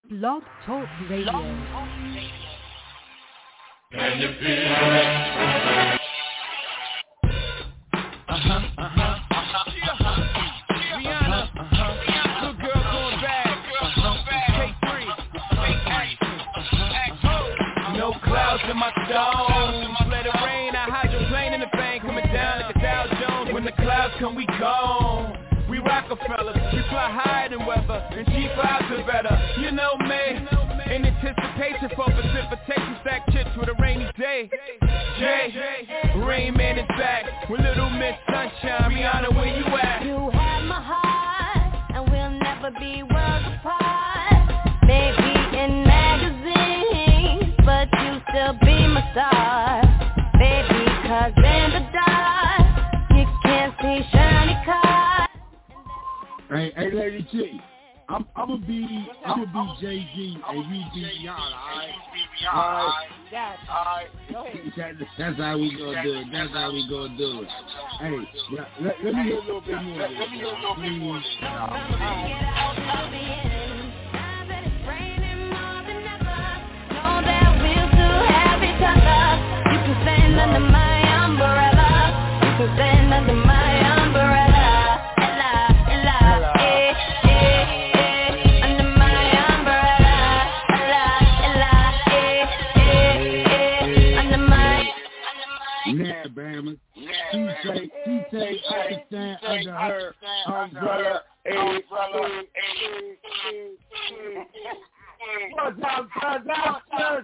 Blog Talk Radio. Can you feel it? Rihanna, good girl going bad. K3, no clouds in my stones. Let it rain, I hydroplane in the bank, coming down like a Dow Jones. When the clouds come, we gone. We Rockefellers, we fly higher than weather, and G5s are better. You know me, in anticipation for precipitation, stack chips with a rainy day. Jay, Rain Man is back with Little Miss Sunshine. Rihanna, where you at? You have my heart, and we'll never be worlds apart. Maybe in magazines, but you still be my star. Baby, 'cause in the dark, you can't see shiny cars. Hey, Lady T, I'm gonna be Jay-Z and you be Rihanna, all right? Yes. Go ahead. That's how we gonna do it. That's how we gonna do it. Hey, let me hear a little bit more of this. Know that we'll still have each other. You can stand under my umbrella. You can stand under my umbrella. Nah, Bama. She say I stand under her umbrella. What's up, brother?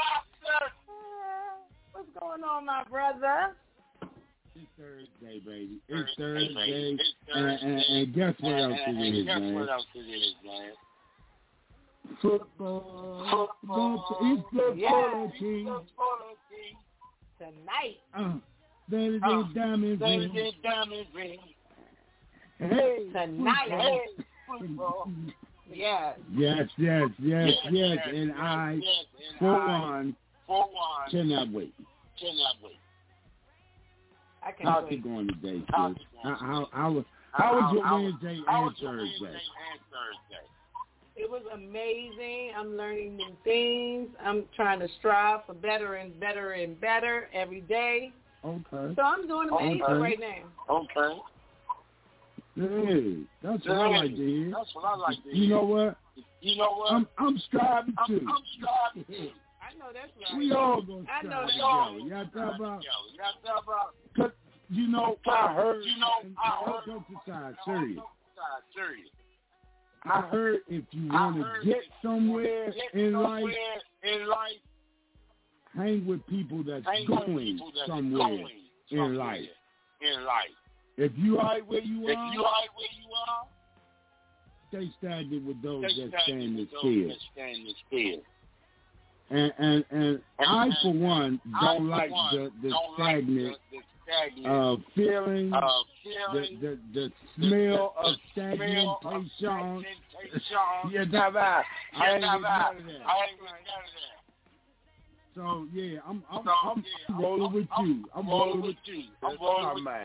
What's going on, my brother? It's Thursday, baby. It's Thursday. And guess what else it is, man? Football. It's football team. Tonight. Better than diamond ring. Hey, tonight. Football. Yes. Yes. And I, for one, cannot wait. I can't How's wait. it going today, kid? How was your Wednesday and Thursday? It was amazing. I'm learning new things. I'm trying to strive for better and better and better every day. Okay. So I'm doing amazing right now. Okay. Hey, that's what I like to hear. You know what? I'm striving too. I know that's right. We all gonna strive together. Y'all talk about? Cause you know, I heard. Serious. I heard if you want to get somewhere in life, hang with people that's going somewhere in life. If you are where you are, stay stagnant with those that stand still. And I, for one, don't like the stagnant feeling, the smell of stagnation. Yeah, I ain't none of that. So yeah, I'm rolling with you. That's my man.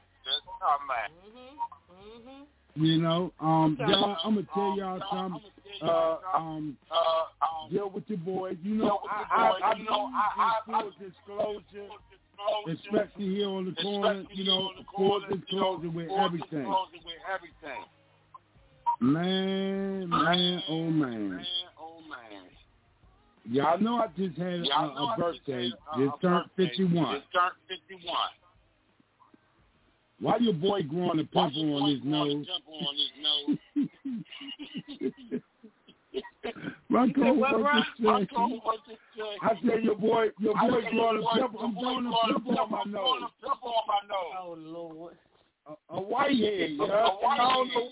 You know, y'all, I'm gonna tell y'all something. Deal with your boys. You know, I full disclosure, especially here on the corner. You know, full disclosure with everything. Man, oh man. Y'all know I just had a birthday. Just turned 51. Why your boy growing a pimple on his nose? My co-worker said, I said your boy growing a pimple. I'm growing a pimple on my nose. Oh, Lord. A white head, yeah. And I don't know.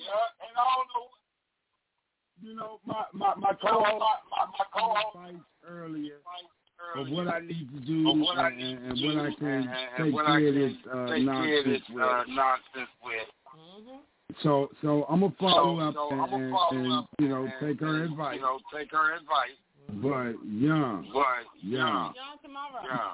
You know, my co-host earlier of what I need to do and what I can take care of this nonsense with. So I'm gonna follow up and you know take her advice. But young. Young tomorrow.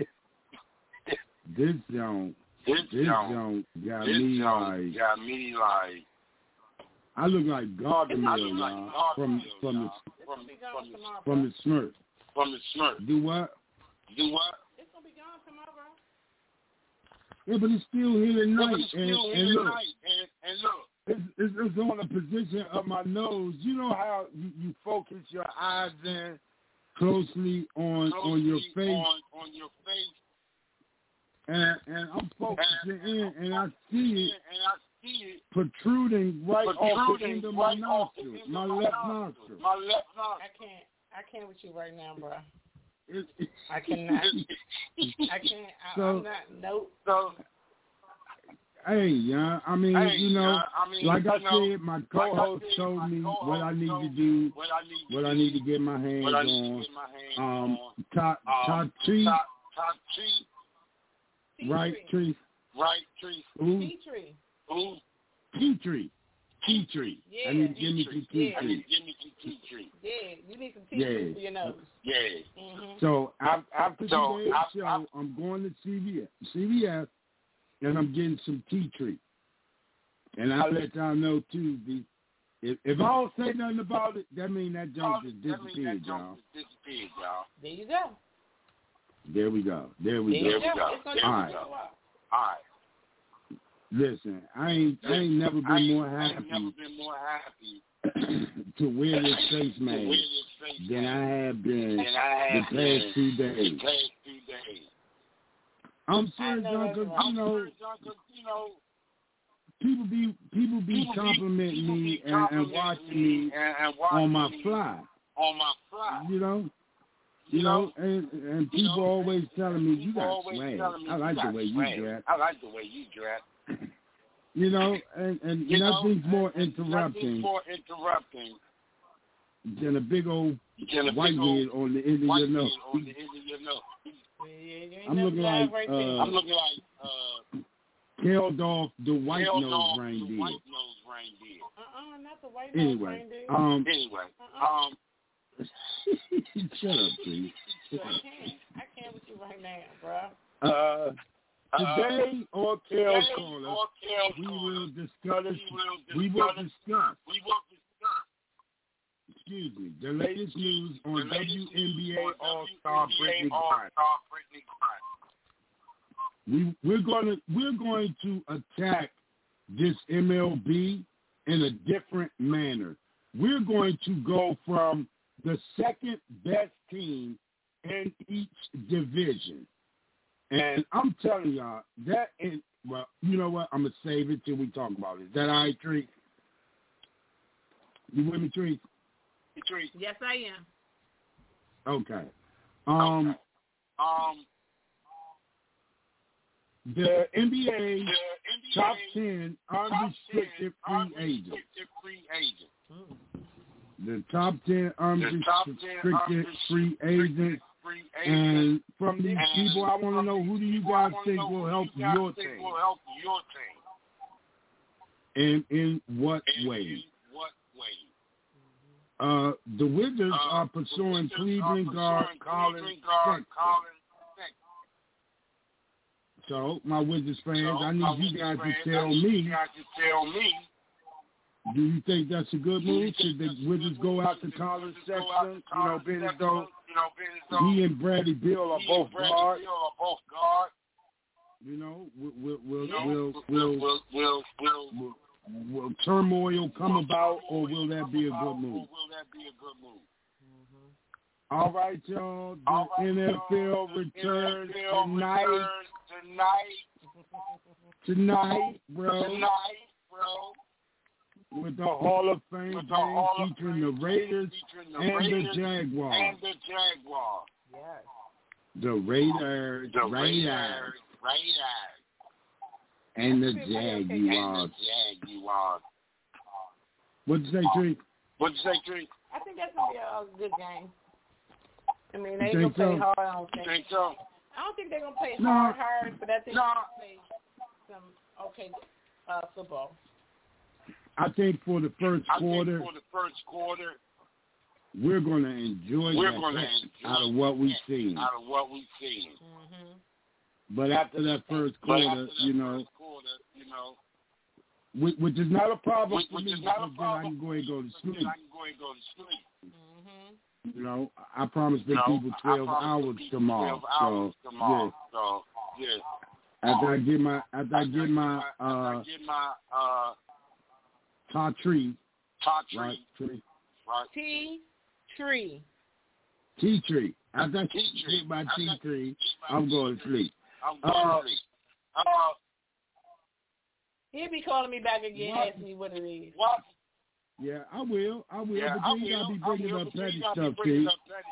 This young got me like I look like Gargamel, y'all, from the Smurf. From the Smurf. Do what? It's gonna be gone tomorrow. Yeah, but it's still here tonight. And look. It's on the position of my nose. You know how you focus your eyes in closely on your face. On your face. And I'm focusing in, and I see it protruding right off the end of my nostril, my left nostril. I can't with you right now, bro. I cannot. I can't. I'm not. Nope. So, hey, yeah. I mean, like I said, my co-host told me what I need to do, what I need to get my hands on. Tachi. Right tree. Who? Tea tree. Yeah. I need to give me some tea tree. Yeah, you need some tea tree for your nose. Yeah. Mm-hmm. So after today's show, I'm going to CVS, and I'm getting some tea tree. And I'll let y'all know, too, if I don't say nothing about it, that means that junk just disappeared, y'all. There you go. There we go. All right. Listen, I ain't never been more happy to wear this face mask than I have been the past 2 days. I'm serious, because people be complimenting me and watching me on my fly. And people always telling me, you got swag. I like the way you dress. And nothing's more interrupting than a big old whitehead on the end of your nose. I'm looking like killed off the white-nosed reindeer. Not the white-nosed reindeer. Shut up, please. I can't with you right now, bro. Today on Kale's Corner, we will discuss the latest news on WNBA All-Star Brittany Griner. We're going to attack this MLB in a different manner. We're going to go from the second best team in each division. And I'm telling y'all, that is, well, you know what? I'm going to save it till we talk about it. Is that all right, Tree? You with me, Tree? Yes, I am. Okay. The NBA top 10 unrestricted free agents. The top 10 unrestricted free agents. And from these people, I want to know, who do you guys think will help your team? And in what way? The Wizards are pursuing Cleveland guard Colin Sexton. So, my Wizards fans, I need you guys to tell me, do you think that's a good move? Should the Wizards go out to Colin Sexton? Being as though he and Bradley Beal are both guards. Will turmoil come about, or will that be a good move? All right, y'all. The NFL returns tonight, bro. With the Hall of Fame game featuring the Raiders and the Jaguars. Yes. The Raiders. And the Jaguars. What'd you say, Tree? I think that's going to be a good game. I mean, they going to play hard, I don't think. You think so? I don't think they're going to play hard, but I think they're going to play some okay football. I think for the first quarter, we're going to enjoy out of what we've seen. Mm-hmm. But after that first quarter, which is not a problem for me, because then I can go ahead and go to sleep. You know, I promised the people 12 hours tomorrow. So, yeah. After I get my tea tree. After I get my tea tree, I'm going to sleep. He'll be calling me back again, asking me what it is. Yeah, I will. But then you gotta be bringing up petty stuff, T.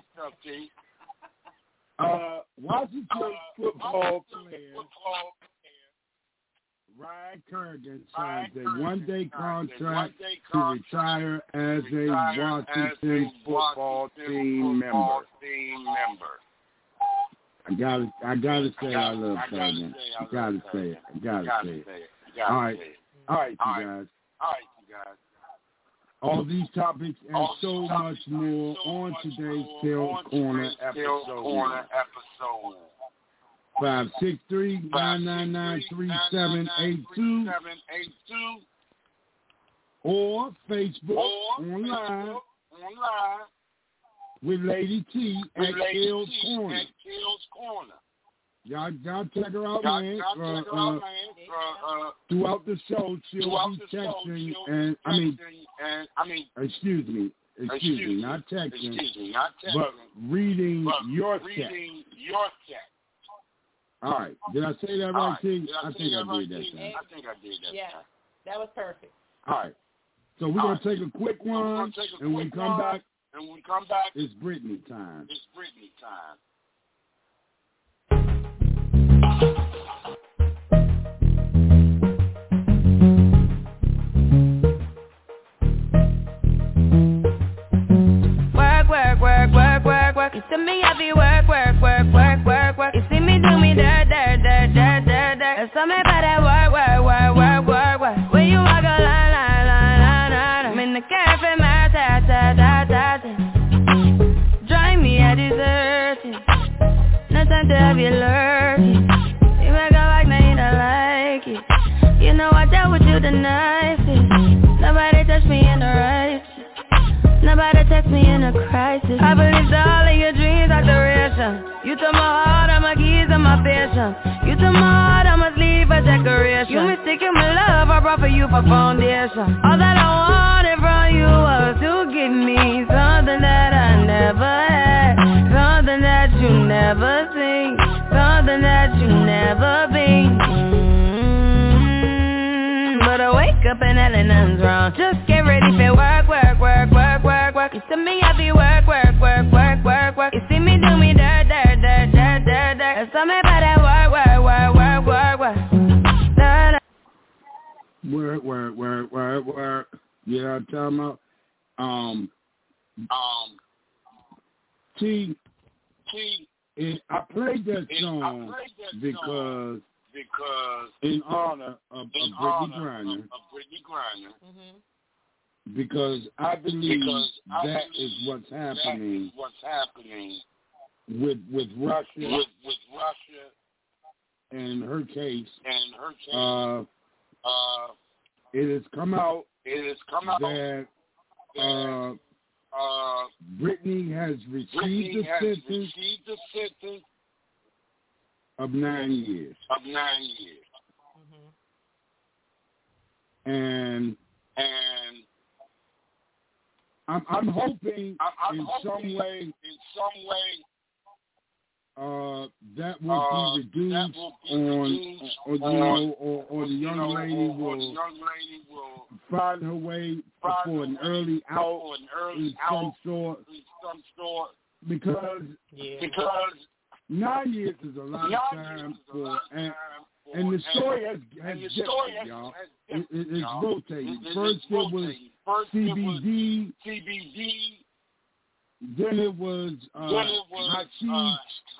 Washington football player Ryan Kerrigan signed a one-day contract to retire as a Washington football team member. I gotta say I love Kerrigan. I gotta say it. All right, you guys. All these topics and so much more on today's Tail Corner episode. 563-999-3782 or Facebook online with Lady T at Tail's Corner. Y'all check her out, man. Throughout the show, she'll be texting excuse me, not texting, but reading your text. All right. Did I say that right, T? I think I did that time. Yeah, that was perfect. All right. So we're going to take a quick one, and when we come back, it's Brittany time. Work. You see me, I be work. You see me do me dirt. Tell me about that work. When you walk a line. I'm in the cafe, my ta. Drive me a dessert. No time to have you lurking. You make a like, now you don't like it. You know I dealt with you the nicest. Nobody touched me in the right. Nobody text me in a crisis. I believed all of your dreams are duration. You took my heart, all my keys, and my patience. You took my heart, I must leave a decoration. You mistaken my love, I brought for you for foundation. All that I wanted from you was to give me something that I never had, something that you never seen, something that you never been. But I wake up and nothing's wrong. Just get ready for work. You see me, I be work. You see me do me dirt. Tell me about that work. Yeah, I'm talking about. I played that song because in honor of Brittany Griner. Because I believe that is what's happening with Russia. In her case, it has come out that Brittany has received a sentence of 9 years. And I'm hoping in some way that will be reduced or the young lady will find her way for an early out in some sort, because 9 years is a lot of time for, and the story has shifted, y'all. It's rotating. First it was CBD, then it was hashish,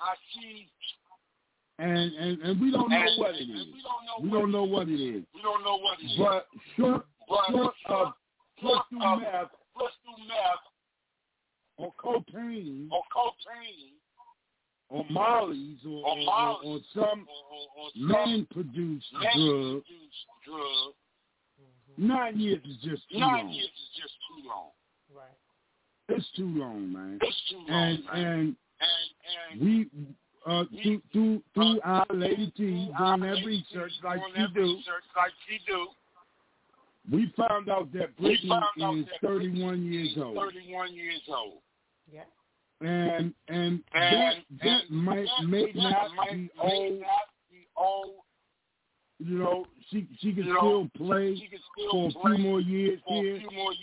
and we don't know what it is. We don't know what it is. But short of crystal meth or cocaine or mollies or some man-produced drug, 9 years is just too long. 9 years is just too long. Right. It's too long, man. It's too long, and we through our Lady T doing that research like she do. We found out that Britney is 31 years old. 31 years old. Yeah. And that may not be old. You know, she can still play for a few more years here.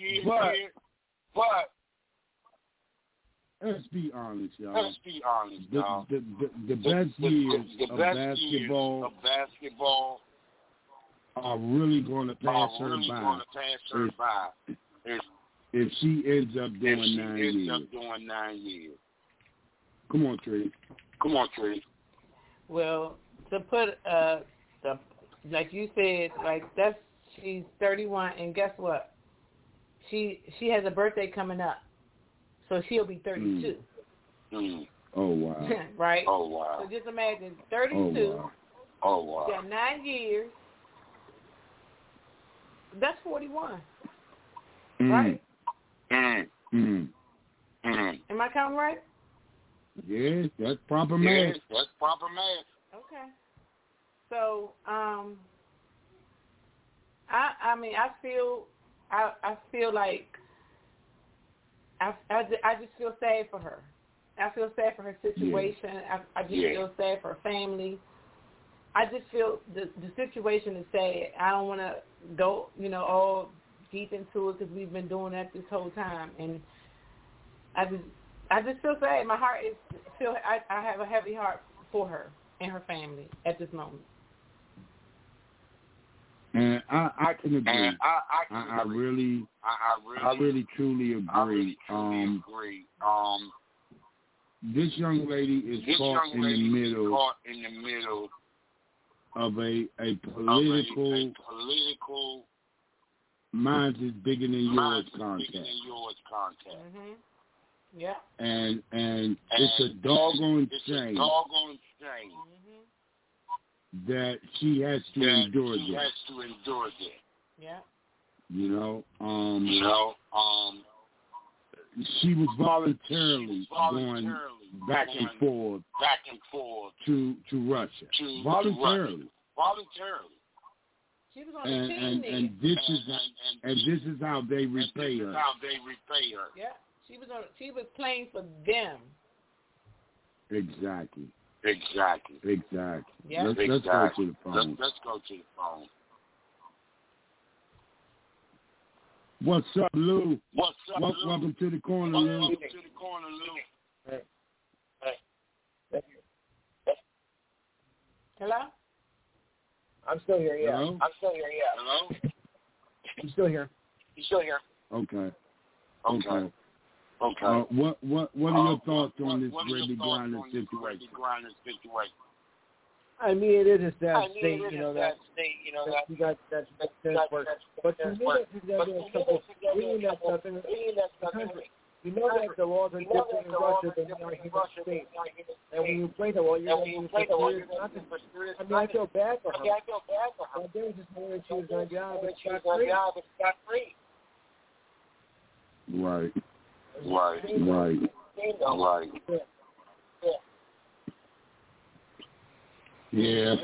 But let's be honest, y'all. The best years of basketball are really going to pass her by if she ends up doing 9 years. Come on, Trey. Well, to put like you said, like she's 31, and guess what? She has a birthday coming up, so she'll be 32. Oh wow! Right? Oh wow! So just imagine 32. Oh wow! You got 9 years. That's 41. Right? Am I counting right? Yes, that's proper math. Okay. So, I mean, I feel like I just feel sad for her. I feel sad for her situation. I just feel sad for her family. I just feel the situation is sad. I don't want to go, all deep into it because we've been doing that this whole time, and I just feel sad. My heart I have a heavy heart for her and her family at this moment. And I can agree. I really truly agree. This young lady is caught in the middle of a political mine's is bigger than yours contest. Mm-hmm. Yeah. And it's a doggone shame that she has to endure that. Yeah. She was voluntarily going back and forth to Russia. Voluntarily. She was on the team and this is how they repay her. Yeah. She was playing for them. Exactly. Yeah. Let's go to the phone. What's up, Lou? Welcome to the corner, Lou. Hey. Hello? I'm still here, yeah. Hello? I'm still here. Okay. What are your thoughts on this Brittany Griner situation? I mean, it is a sad state, that you got that's work. But to me, there's a couple reading that stuff in the country. You know that the laws are different in Russia than in our human state. And when you play the law, you're going to be nothing. I mean, I feel bad for her. But there was just more that she was going to job, but got free. Right. Yeah.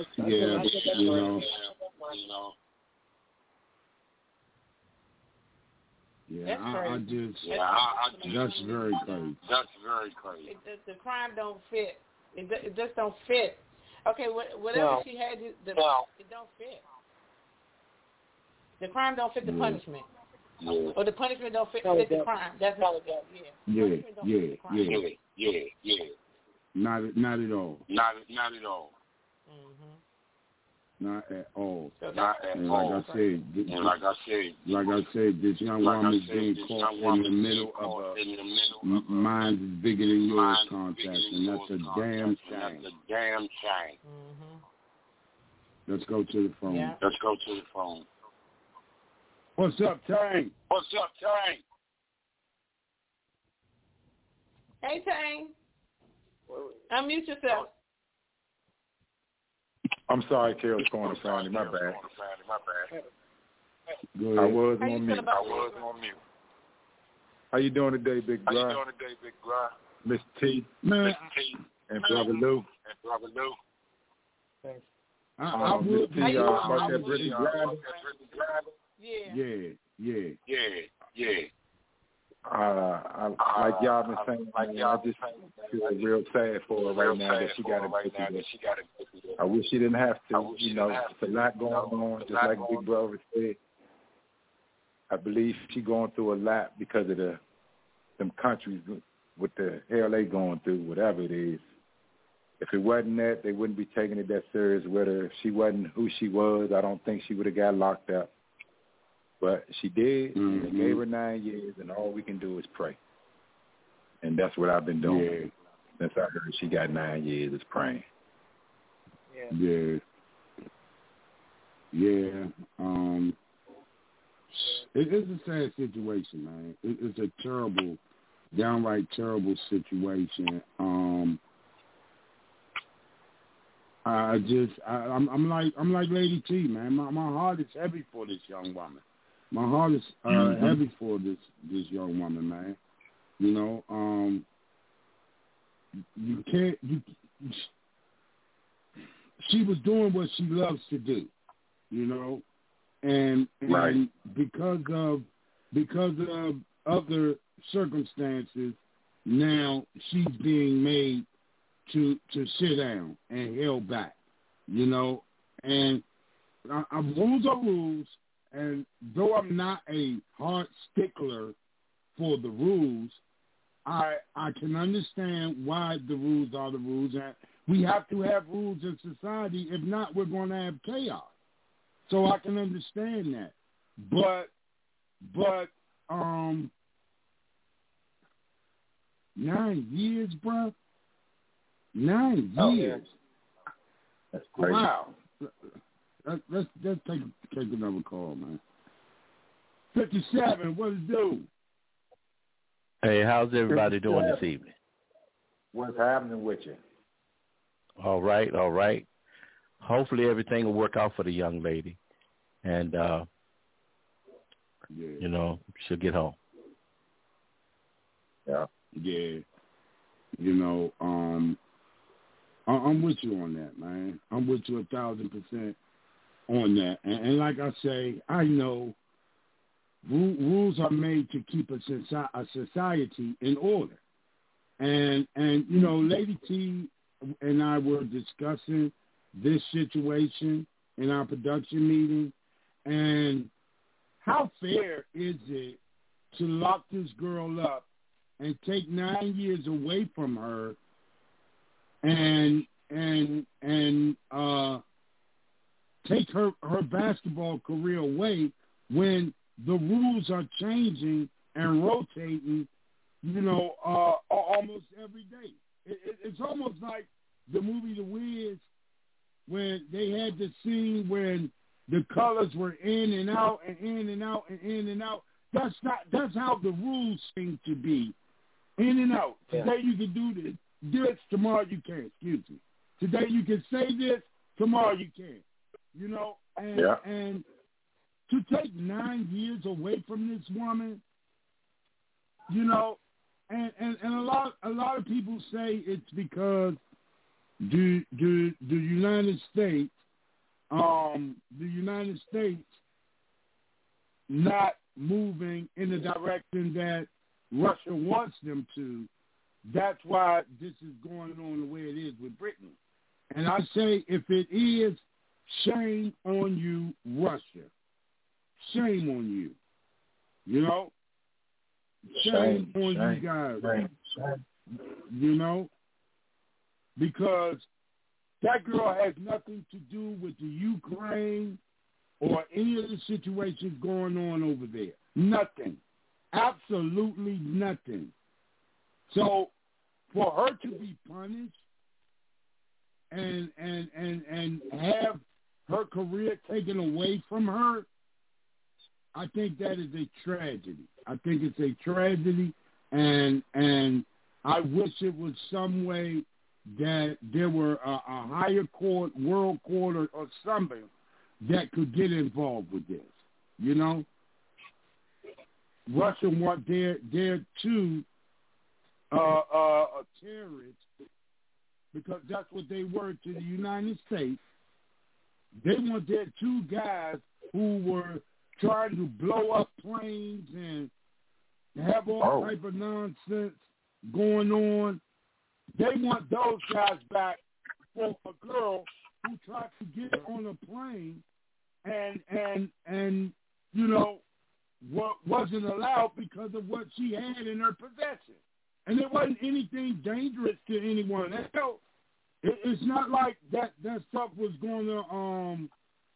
Yeah, I just that's very crazy. The crime don't fit. It just don't fit. Okay, whatever she had, it don't fit. The crime don't fit the punishment. Yeah. Or the punishment don't fit the crime. That's not it. Yeah. Not at all. Mm-hmm. Not at all. Like I said, this young woman is being caught in the middle of a mine is bigger than yours contest, and that's a damn shame. Mm-hmm. Let's go to the phone. Yeah. What's up, Tang? Hey, Tang. Unmute yourself. I'm sorry, Carol's going to Sandy. My bad. Go ahead. I was on mute. How you doing today, Big Bro? Miss T, man, and Brother Lou. Thanks. I would Miss T, about that Brittany Griner. Yeah. Like y'all been saying, I just feel real sad for her right now that she got to go through this. I wish she didn't have to. You know, it's a lot going on, just like Big Brother said. I believe she going through a lot because of them countries with the hell they going through, whatever it is. If it wasn't that, they wouldn't be taking it that serious with her. If she wasn't who she was, I don't think she would have got locked up. But she did, and they gave her 9 years, and all we can do is pray. And that's what I've been doing since I heard she got 9 years, is praying. Yeah. It is a sad situation, man. It's a terrible, downright terrible situation. I'm like Lady T, man. My heart is heavy for this young woman. My heart is heavy for this young woman, man. You know, you can't. She was doing what she loves to do, you know, and because of other circumstances, now she's being made to sit down and held back, you know. And rules are rules. And though I'm not a hard stickler for the rules, I can understand why the rules are the rules. And we have to have rules in society. If not, we're going to have chaos. So I can understand that. But 9 years, bro. 9 years. That's crazy. Wow. Let's take another call, man. 57, what is do? Hey, how's everybody doing this evening? What's happening with you? All right. Hopefully everything will work out for the young lady, and you know, she'll get home. Yeah. You know, I'm with you on that, man. I'm with you 1,000% on that. And like I say, I know rules are made to keep a society in order. And you know, Lady T and I were discussing this situation in our production meeting, and how fair is it to lock this girl up and take 9 years away from her and take her basketball career away when the rules are changing and rotating, you know, almost every day. It's almost like the movie The Wiz, when they had the scene when the colors were in and out and in and out and in and out. That's how the rules seem to be. In and out. Today you can do this, tomorrow you can't. Excuse me. Today you can say this, tomorrow you can't. You know, and to take 9 years away from this woman, you know, and a lot of people say it's because the United States not moving in the direction that Russia wants them to. That's why this is going on the way it is with Britain. And I say, if it is, shame on you, Russia. Shame on you. You know? Shame on you guys. Shame. You know? Because that girl has nothing to do with the Ukraine or any of the situations going on over there. Nothing. Absolutely nothing. So for her to be punished and have her career taken away from her, I think that is a tragedy. I think it's a tragedy, and I wish it was some way that there were a higher court, world court, or something that could get involved with this. You know, Russia want their two terrorists, because that's what they were to the United States. They want their two guys who were trying to blow up planes and have all type of nonsense going on. They want those guys back for a girl who tried to get on a plane and you know, what wasn't allowed because of what she had in her possession. And it wasn't anything dangerous to anyone else. It's not like that stuff was going to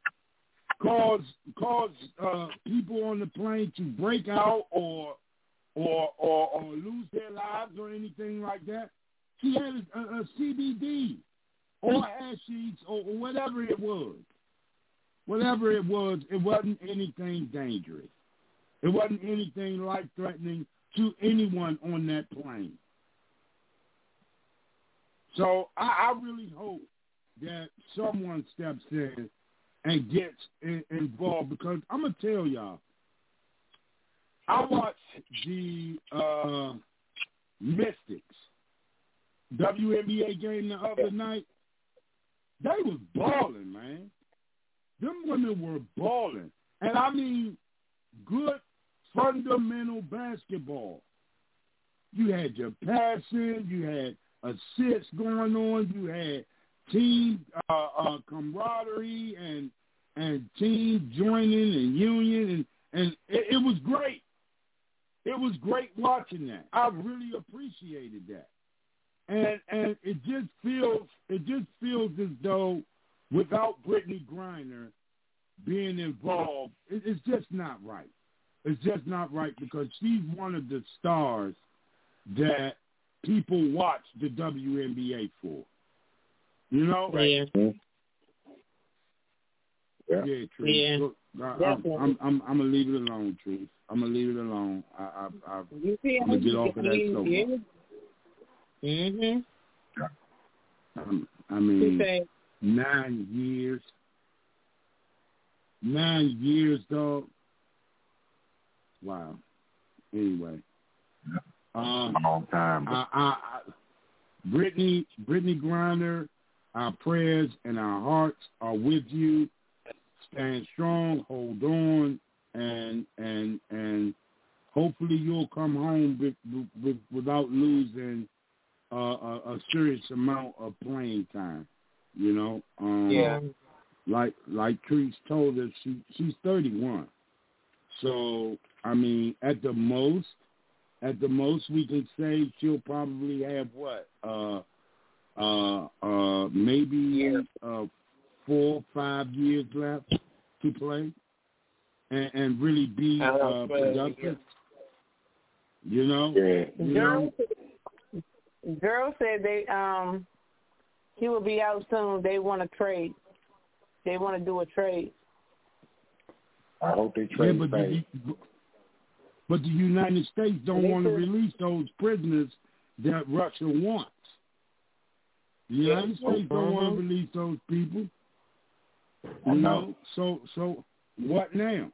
cause people on the plane to break out or lose their lives or anything like that. She had a CBD or hashish or whatever it was. Whatever it was, it wasn't anything dangerous. It wasn't anything life-threatening to anyone on that plane. So I really hope that someone steps in and gets involved, because I'm going to tell y'all, I watched the Mystics WNBA game the other night. They was balling, man. Them women were balling. And I mean good fundamental basketball. You had your passing, you had assists going on, you had team camaraderie and team joining and union, and it was great. It was great watching that. I really appreciated that. And it just feels as though without Brittany Griner being involved, it's just not right. It's just not right, because she's one of the stars that people watch the WNBA for. You know? Yeah. Yeah, Truth. Yeah. Look, I'm gonna leave it alone, Truth. I'm gonna leave it alone. I'm gonna get off of that soapbox. Mhm. I mean, 9 years. 9 years, dog. Wow. Anyway, a long time. Brittany Griner, our prayers and our hearts are with you. Stand strong, hold on, and hopefully you'll come home without losing a serious amount of playing time. You know, yeah. Like Treese told us, she's 31. So I mean, at the most we can say she'll probably have what, maybe 4 or 5 years left to play, and really be productive. You know, Girl said he will be out soon. They want to trade. They want to do a trade. I hope they trade. But the United States don't want to release those prisoners that Russia wants. The United States don't want to release those people. You know, so what now?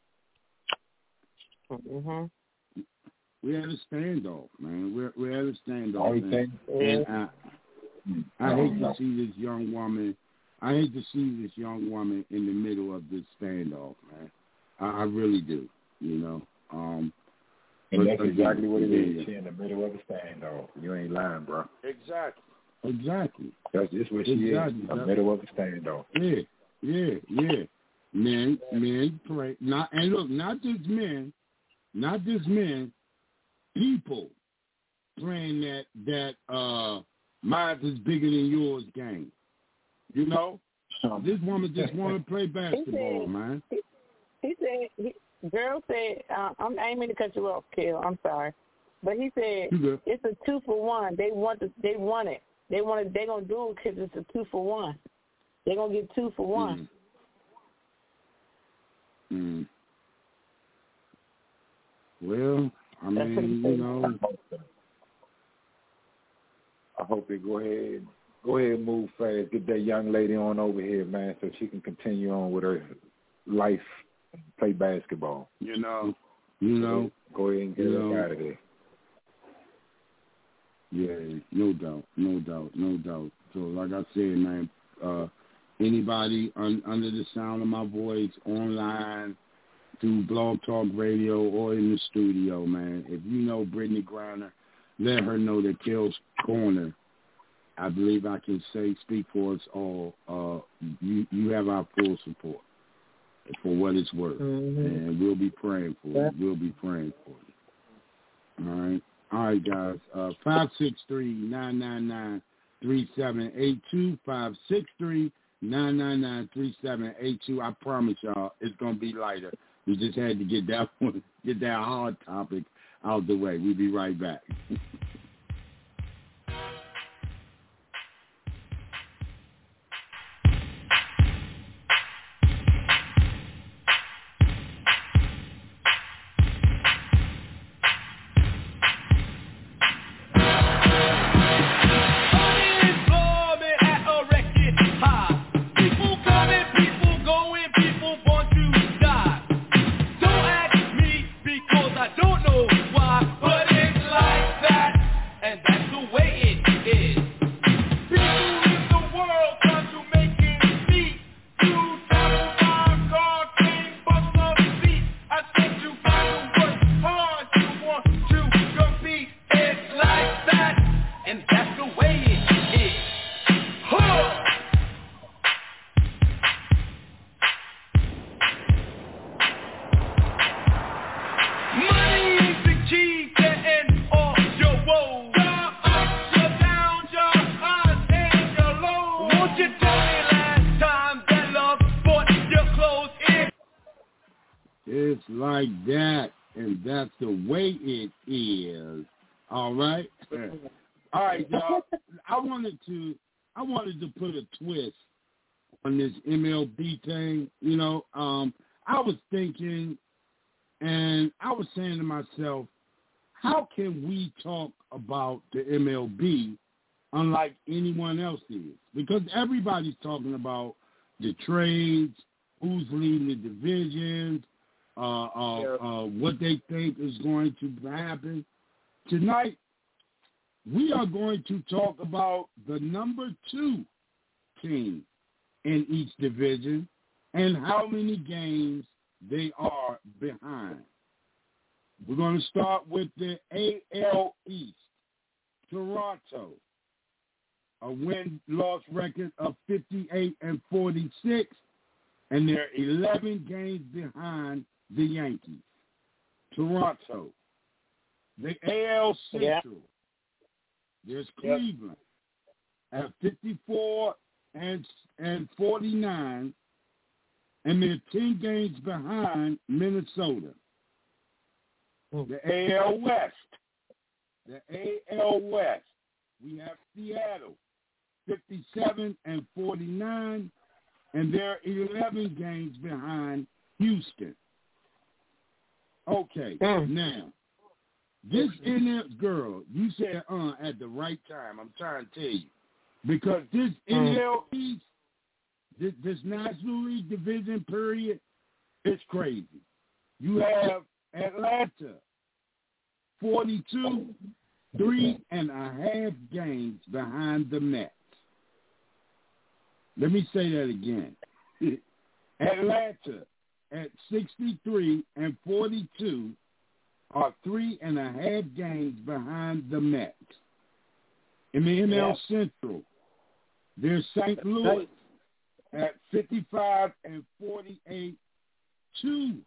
Mm-hmm. We had a standoff, man. We had a standoff, and I hate to see this young woman. I hate to see this young woman in the middle of this standoff, man. I really do. You know. And that's exactly what it is. She in the middle of a standoff. You ain't lying, bro. Exactly. That's just what she is. In the middle of a standoff. Yeah. Men play. Not just men. People playing that mine is bigger than yours game. You know, this woman just want to play basketball, man. Girl said, I ain't mean to cut you off, Kel. I'm sorry, but he said it's a 2-for-1. They want it. They gonna do it because it's a 2-for-1. They gonna get 2 for 1. Well, I mean, you know, I hope they go ahead and move fast. Get that young lady on over here, man, so she can continue on with her life play basketball. You know. Go ahead and get out of there. Yeah, no doubt. So, like I said, man, anybody under the sound of my voice, online, through Blog Talk Radio, or in the studio, man, if you know Brittany Griner, let her know that Kale's Corner, I believe I can speak for us all, you have our full support for what it's worth. And we'll be praying for you. All right, guys. 563-999-3782. 563-999-3782. I promise y'all, it's gonna be lighter. We just had to get that hard topic out the way. We'll be right back. It's like that, and that's the way it is. All right? All right, y'all. I wanted to put a twist on this MLB thing. I was thinking, and I was saying to myself, how can we talk about the MLB unlike anyone else is? Because everybody's talking about the trades, who's leading the divisions, what they think is going to happen. Tonight, we are going to talk about the number 2 team in each division and how many games they are behind. We're going to start with the AL East. Toronto, a win-loss record of 58-46, and they're 11 games behind the Yankees. Toronto. The AL Central. There's Cleveland at 54-49, and they're 10 games behind Minnesota. The AL West. We have Seattle, 57-49, and they're 11 games behind Houston. Okay, now, this NL girl, you said at the right time, I'm trying to tell you, because this NL East, this National League division period, it's crazy. You have Atlanta, 42, 3.5 games behind the Mets. Let me say that again. Atlanta at 63-42 are 3.5 games behind the Mets. In the NL Central, there's St. Louis at 55-48, 2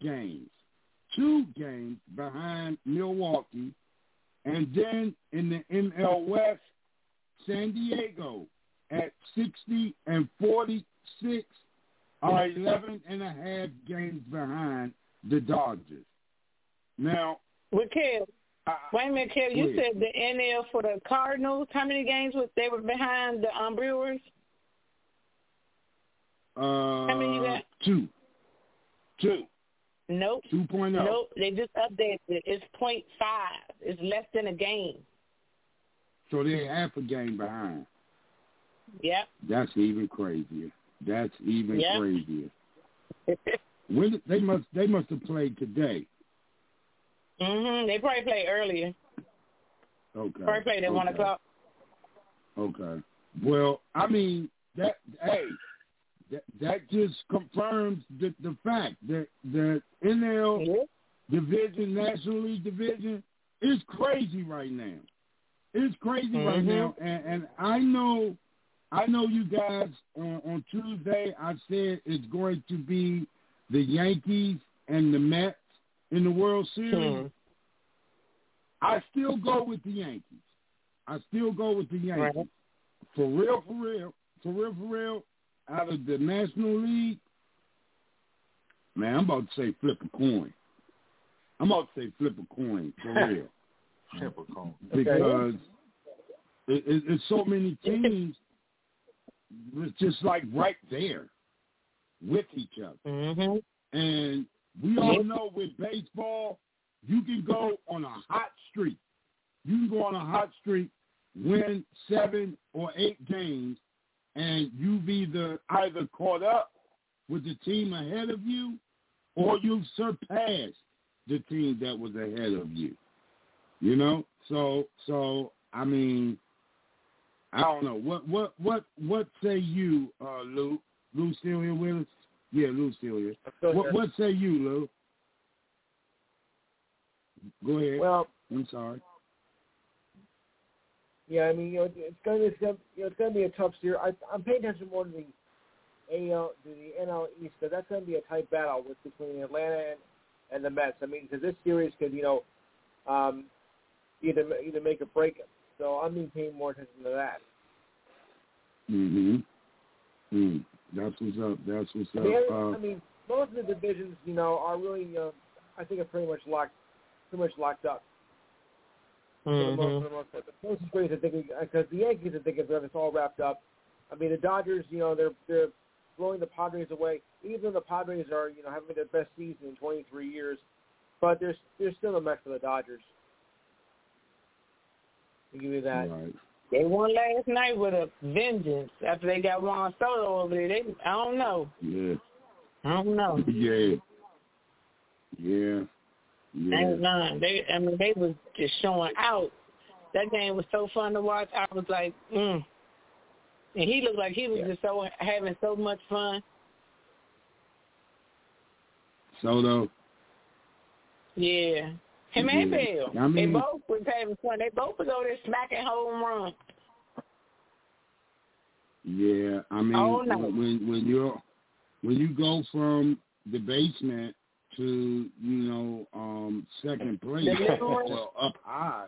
games behind Milwaukee. And then in the NL West, San Diego at 60-46 are 11.5 games behind the Dodgers. Now, Kel, wait a minute, Kel. You said the NL for the Cardinals. How many games they were behind the Brewers? How many you got? 2. Nope. 2.0. Nope. They just updated it. It's 0.5. It's less than a game. So they're half a game behind. Yep. That's even crazier. Crazier. When they must have played today. They probably played earlier. Okay. Probably played at 1 o'clock. Okay. Well, I mean that just confirms the fact that the NL division, National League division, is crazy right now. It's crazy right now, and I know you guys on Tuesday. I said it's going to be the Yankees and the Mets in the World Series. I still go with the Yankees. Right. For real. Out of the National League, man, I'm about to say flip a coin. For real. Flip a coin. Because it's so many teams it's just like right there with each other. And we all know with baseball, you can go on a hot streak. Win 7 or 8 games, and you've either caught up with the team ahead of you or you've surpassed the team that was ahead of you. You know? So I mean, I don't know. What say you, Lou? Lou still here with us? Yeah, Lou's still here. What say you, Lou? Go ahead. Well, I'm sorry. Yeah, I mean, it's going to be a tough series. I'm paying attention more to the NL East, because that's going to be a tight battle between Atlanta and the Mets. I mean, because this series could, either make or break it. So I'm paying more attention to that. That's what's up. I mean, most of the divisions, are really, I think, are pretty much locked up. For the most part. The closest race, I think, because the Yankees, I think, it's all wrapped up. I mean, the Dodgers, they're blowing the Padres away. Even though the Padres are, having their best season in 23 years, but there's still a match for the Dodgers. I'll give you that. Right. They won last night with a vengeance after they got Juan Soto over there. I don't know. Yeah. I don't know. Yeah. They was just showing out. That game was so fun to watch. I was like, And he looked like he was just having so much fun. Soto. Yeah. Him and Bell. I mean, they both was having fun. They both was over there smacking home runs. Yeah, I mean, when you go from the basement to second place, well, up high,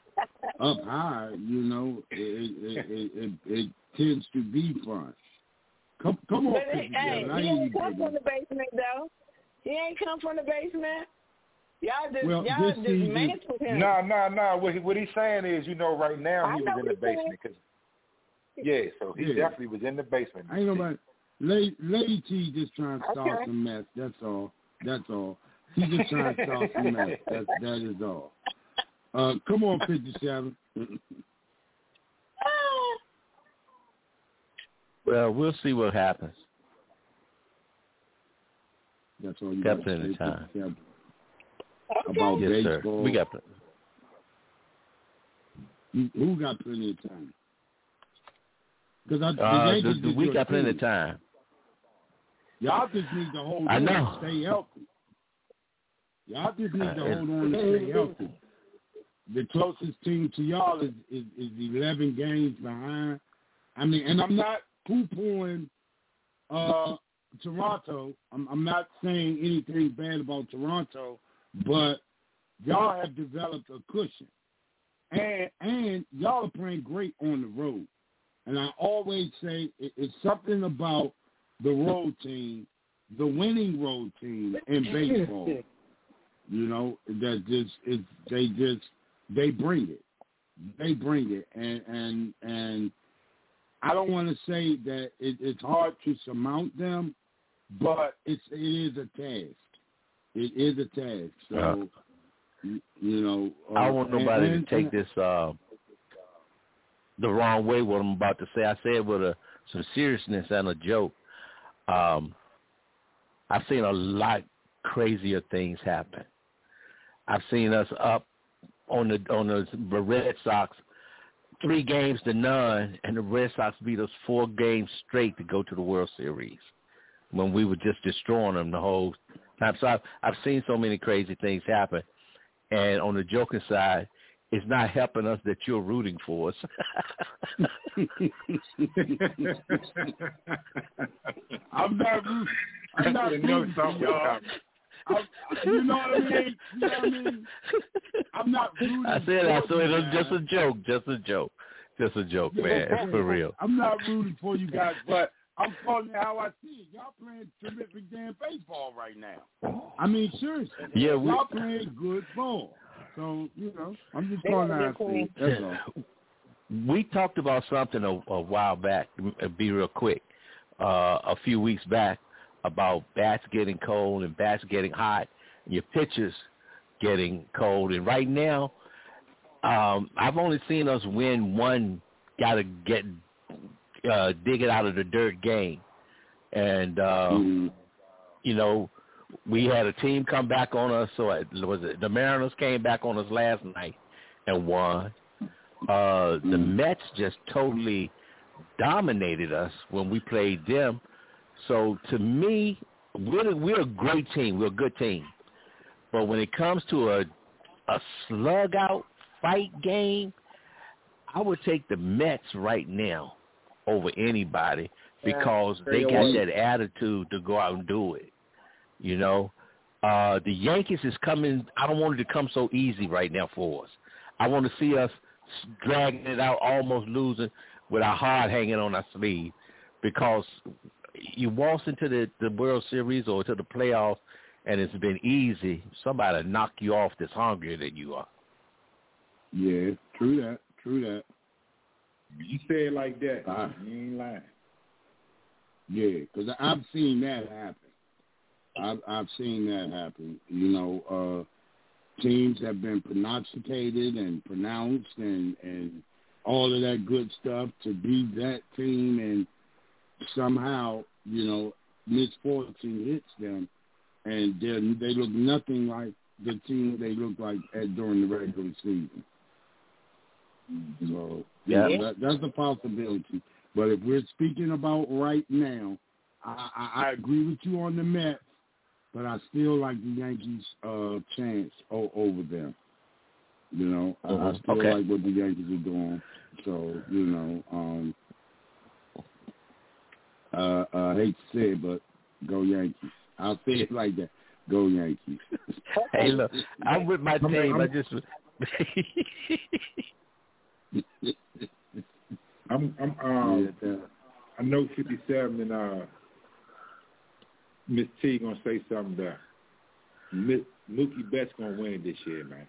it tends to be fun. Come on, he ain't come from the basement though. He ain't come from the basement. Y'all just mantled him. No. What he's saying is, right now he was in the basement. So he definitely was in the basement. I ain't nobody. Lady T just trying to start some mess. That's all. He's just trying to start some mess. That is all. Come on, 57. Well, we'll see what happens. That's all you got plenty of time. About yes, baseball. Sir. We got Who got plenty of time? Because we got plenty of time. Y'all just need to hold on and stay healthy. Y'all just need to hold on and stay healthy. The closest team to y'all is 11 games behind. I mean, and I'm not poo-pooing Toronto. I'm not saying anything bad about Toronto, but y'all have developed a cushion. And y'all are playing great on the road. And I always say it's something about the road team, the winning road team in baseball. That they bring it. They bring it. And I don't want to say that it's hard to surmount them, but it is a task. It is a task. So, I don't want nobody to take this the wrong way, what I'm about to say. I say it with some seriousness and a joke. I've seen a lot crazier things happen. I've seen us up on the Red Sox 3-0, and the Red Sox beat us 4 games straight to go to the World Series when we were just destroying them the whole time. So I've seen so many crazy things happen. And on the joking side, it's not helping us that you're rooting for us. I'm not rooting for y'all. You know what I mean? I'm not rooting. I said that, so it was just a joke, man. For real. I'm not rooting for you guys, but I'm calling it how I see it. Y'all playing terrific damn baseball right now. I mean, seriously. Yeah, y'all playing good ball. So, I'm just calling it how I see it. That's all. We talked about something a while back, be real quick, a few weeks back, about bats getting cold and bats getting hot, and your pitchers getting cold. And right now, I've only seen us win one gotta get dig it out of the dirt game. And we had a team come back on us, so the Mariners came back on us last night and won. The Mets just totally dominated us when we played them. So to me, we're a great team. We're a good team. But when it comes to a slug-out fight game, I would take the Mets right now over anybody because they got that attitude to go out and do it. The Yankees is coming. I don't want it to come so easy right now for us. I want to see us dragging it out, almost losing with our heart hanging on our sleeve, because you waltz into the World Series or to the playoffs and it's been easy, somebody knock you off that's hungrier than you are. Yeah, true that. You say it like that, you ain't lying. Yeah, because I've seen that happen. I've seen that happen. Teams have been prognosticated and pronounced and all of that good stuff to beat that team, and somehow, misfortune hits them, and they look nothing like the team they look like during the regular season. So, that's a possibility. But if we're speaking about right now, I agree with you on the Mets, but I still like the Yankees' chance over them. I still like what the Yankees are doing. So, I hate to say it, but go Yankees. I'll say it like that. Go Yankees. Hey, look, I'm with my team. I know 57 and Miss T gonna say something there. Mookie Betts gonna win this year, man.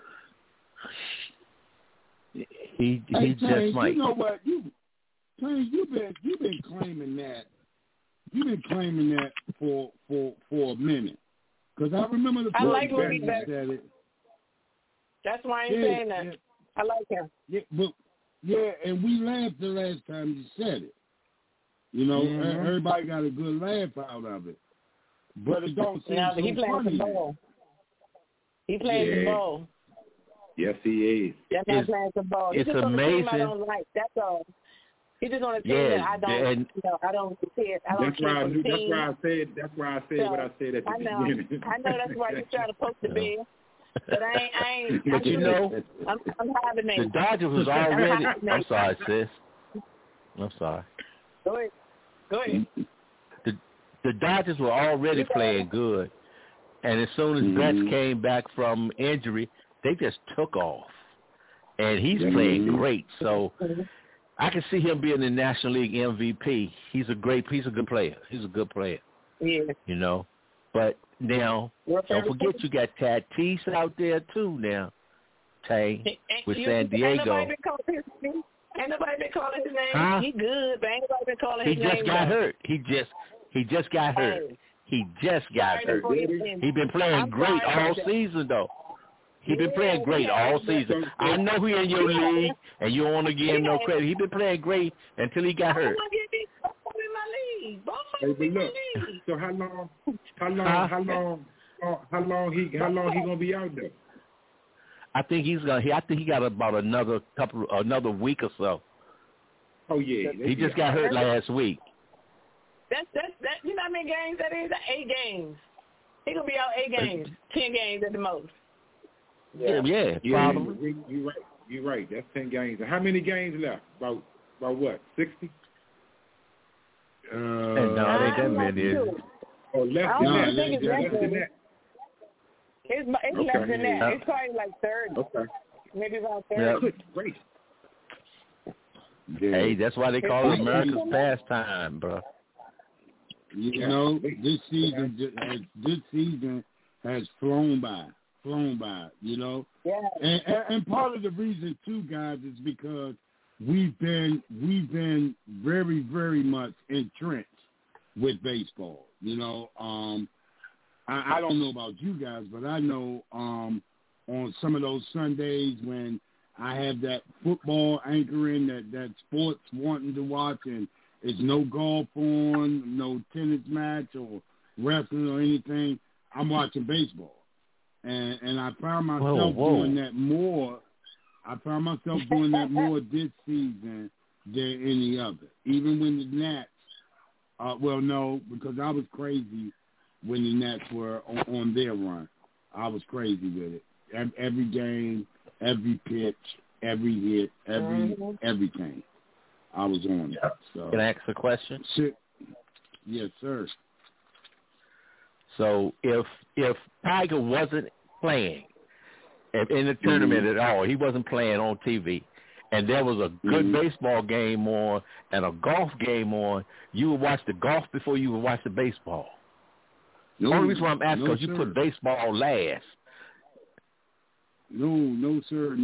He just might. You know what? You've been claiming that. You've been claiming that for a minute. Because I remember the I like Mookie Betts said it. That's why I'm saying that. Yeah. I like him. Yeah, and we laughed the last time you said it. Everybody got a good laugh out of it. But it don't seem so he playing funny. The ball. He playing the ball. Yes, he is. That man playing the ball. It's He's just amazing. On the team I don't like. That's all. He's just on a team that I don't. I don't care. I don't care for the team. That's why I said what I said at the beginning. I know that's why you try to poke the bill. But I ain't. But I'm hibernating. The Dodgers was already. I'm sorry, sis. I'm sorry. Go ahead. The Dodgers were already playing good, and as soon as Betts came back from injury, they just took off, and he's playing great. So I can see him being the National League MVP. He's a good player. He's a good player. Yeah. But now, don't forget you got Tatis out there too now, Tay, with San Diego. Ain't nobody been calling his name. He good, but ain't nobody been calling his name. He just got hurt. He just got hurt. He just got hurt. He been playing great all season, though. He been playing great all season. I know he in your league, and you don't want to give him no credit. He been playing great until he got hurt. Hey, but look, so how How long he gonna be out there? I think he got about another week or so. Oh yeah, he just got hurt last week. That's you know how many games that is? 8 games. He gonna be out 8 games, 10 games at the most. Yeah, probably. You're right. That's 10 games. How many games left? About what? 60? No, it ain't that many. Oh, less than that. It's less than that. It's probably like 30. Okay. Maybe about 30. Yeah. Great. Hey, that's why they call it America's pastime, bro. You know, this season has flown by. You know, and part of the reason too, guys, is because we've been very, very much entrenched with baseball. You know, I don't know about you guys, but I know on some of those Sundays when I have that football anchoring, that sports wanting to watch, and there's no golf on, no tennis match or wrestling or anything, I'm watching baseball. And I found myself doing that more. I found myself doing that more this season than any other. Even when the Nats, no, because I was crazy when the Nats were on their run. I was crazy with it. Every game, every pitch, every hit, everything. I was on it. So. Can I ask a question? Yes, sir. So if Tiger wasn't playing in the tournament at all, he wasn't playing on TV, and there was a good baseball game on and a golf game on, you would watch the golf before you would watch the baseball. The only reason why I'm asking because you put baseball last. No, sir.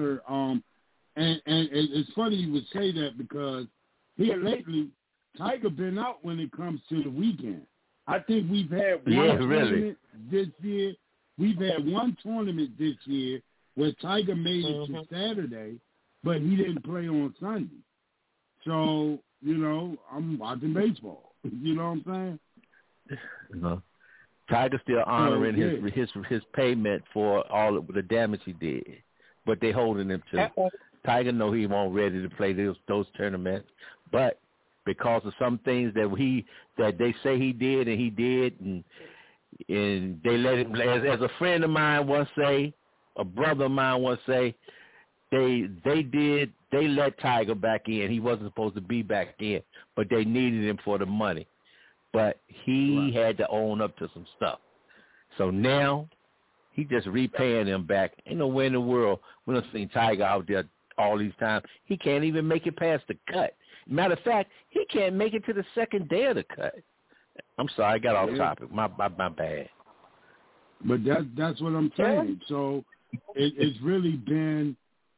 And it's funny you would say that because here lately, Tiger been out when it comes to the weekend. I think we've had one tournament this year. We've had one tournament this year where Tiger made it to Saturday, but he didn't play on Sunday. So, you know, I'm watching baseball. You know what I'm saying? Tiger's still honoring his payment for all of the damage he did, but they holding him to. Tiger know he won't ready to play those tournaments, but because of some things that they say he did and they let him, as a friend of mine once say, a brother of mine once say, they let Tiger back in. He wasn't supposed to be back in, but they needed him for the money. But he had to own up to some stuff. So now he just repaying them back. Ain't no way in the world we don't see Tiger out there all these times. He can't even make it past the cut. Matter of fact, he can't make it to the second day of the cut. I'm sorry, I got off topic. My bad. But that's what I'm saying. So it's really been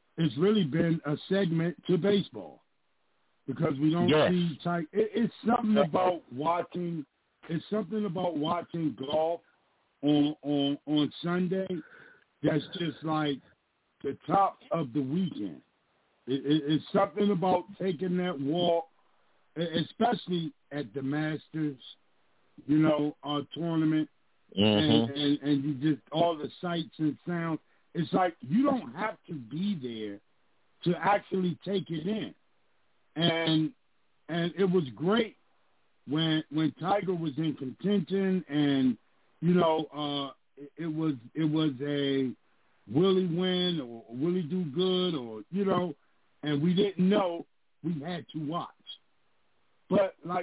a segment to baseball because we don't see Tiger. It's something about watching. It's something about watching golf on Sunday. That's just like the top of the weekend. It's something about taking that walk, especially at the Masters, you know, tournament, and you just all the sights and sounds. It's like you don't have to be there to actually take it in, and it was great when Tiger was in contention, and you know, it was a will he win or will he do good or you know. And we didn't know we had to watch. But like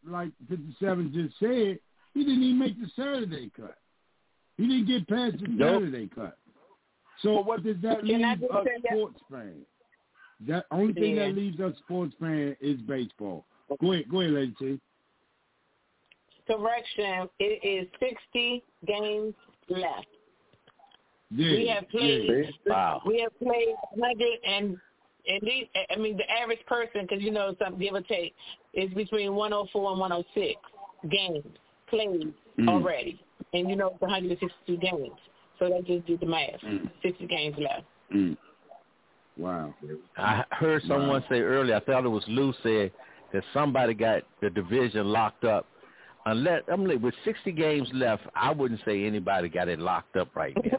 57 just said, he didn't even make the Saturday cut. He didn't get past the Saturday cut. So what does that leave us sports fans? That only thing that leaves us sports fans is baseball. Go ahead, Lady T. Correction, it is 60 games left. Yeah, we have played 100 and at least, I mean, the average person, because you know, some give or take, is between 104 and 106 games played already. And you know, it's 162 games. So that just did the math. 60 games left. Wow. I heard someone say earlier, I thought it was Lou said, that somebody got the division locked up with 60 games left, I wouldn't say anybody got it locked up right now.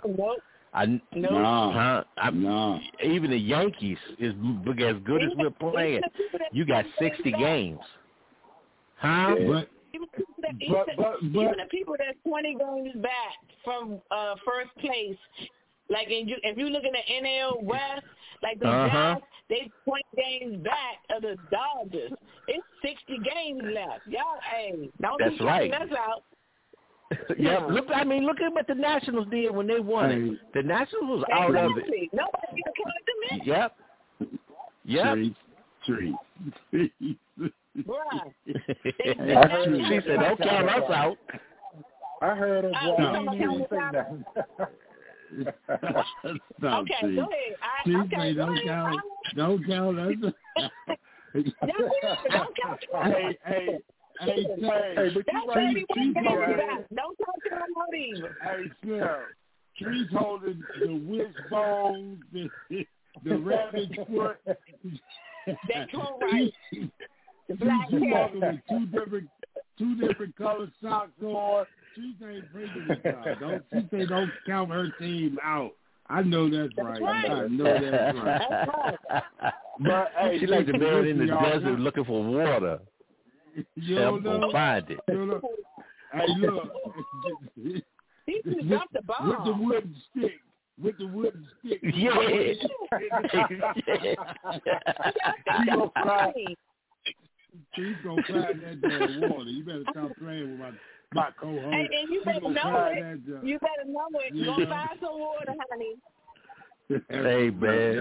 No. Even the Yankees is as good as we're playing. You got 60 games, huh? But even the people that's 20 games back from first place, like if you look in the NL West, like the Giants, they 20 games back of the Dodgers. It's 60 games left. Y'all, don't That's be right. us out. Yeah, look at what the Nationals did when they won it. The Nationals was out of it. Nobody counted them in. Yep. Trees. Right. She said, "Don't count us out." I heard of Okay, go ahead. Don't count us. Don't count us. Hey, don't talk to them out either. Hey, Slim, Trees holding the wishbone, the rabbit foot. That's right. The black cat with two different colored socks on. Trees ain't bringing it down. She say don't count her team out. I know that's right. I know that's right. But hey, she like the man in the desert looking for water. You don't know. Find it. Hey, look. Drop the bomb. With the wooden stick. Yeah. She's going to fly that damn water. You better stop playing with my co-host. And you better know it. You better know it. Go find some water, honey. Hey, man.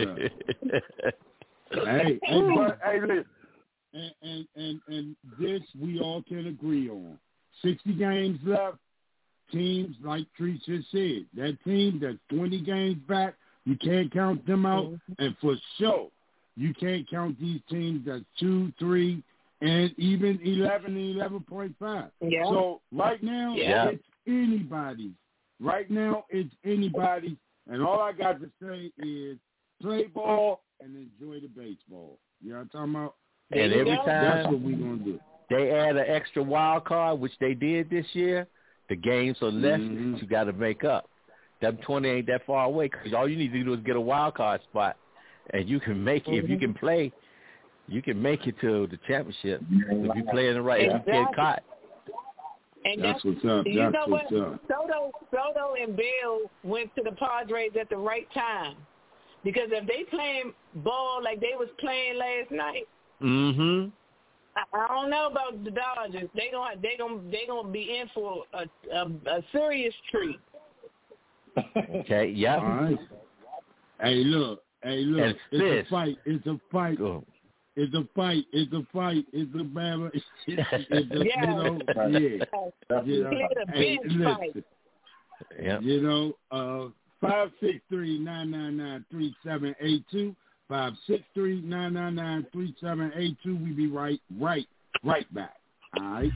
Hey, listen. And this we all can agree on. 60 games left. Teams, like Trees just said, that team that's 20 games back, you can't count them out. And for sure, you can't count these teams that's 2, 3, and even 11 and 11.5. Yeah. So right now, it's anybody. Right now, it's anybody. And all I got to say is play ball and enjoy the baseball. You know what I'm talking about? And every time that's what we're going to do. They add an extra wild card, which they did this year. The games are less that you got to make up. That 20 ain't that far away because all you need to do is get a wild card spot, and you can make it. If you can play, you can make it to the championship. If you play in the right, if you get caught. And that's what's up. That's what's up. Soto and Bill went to the Padres at the right time because if they playing ball like they was playing last night. I don't know about the Dodgers. They gonna be in for a serious treat. Okay. Yeah. All right. Hey, look. It's a fight. It's a fight. It's a fight. It's a battle. Hey, listen. Yeah. 563-999-3782. 563-999-3782. We be right back. All right.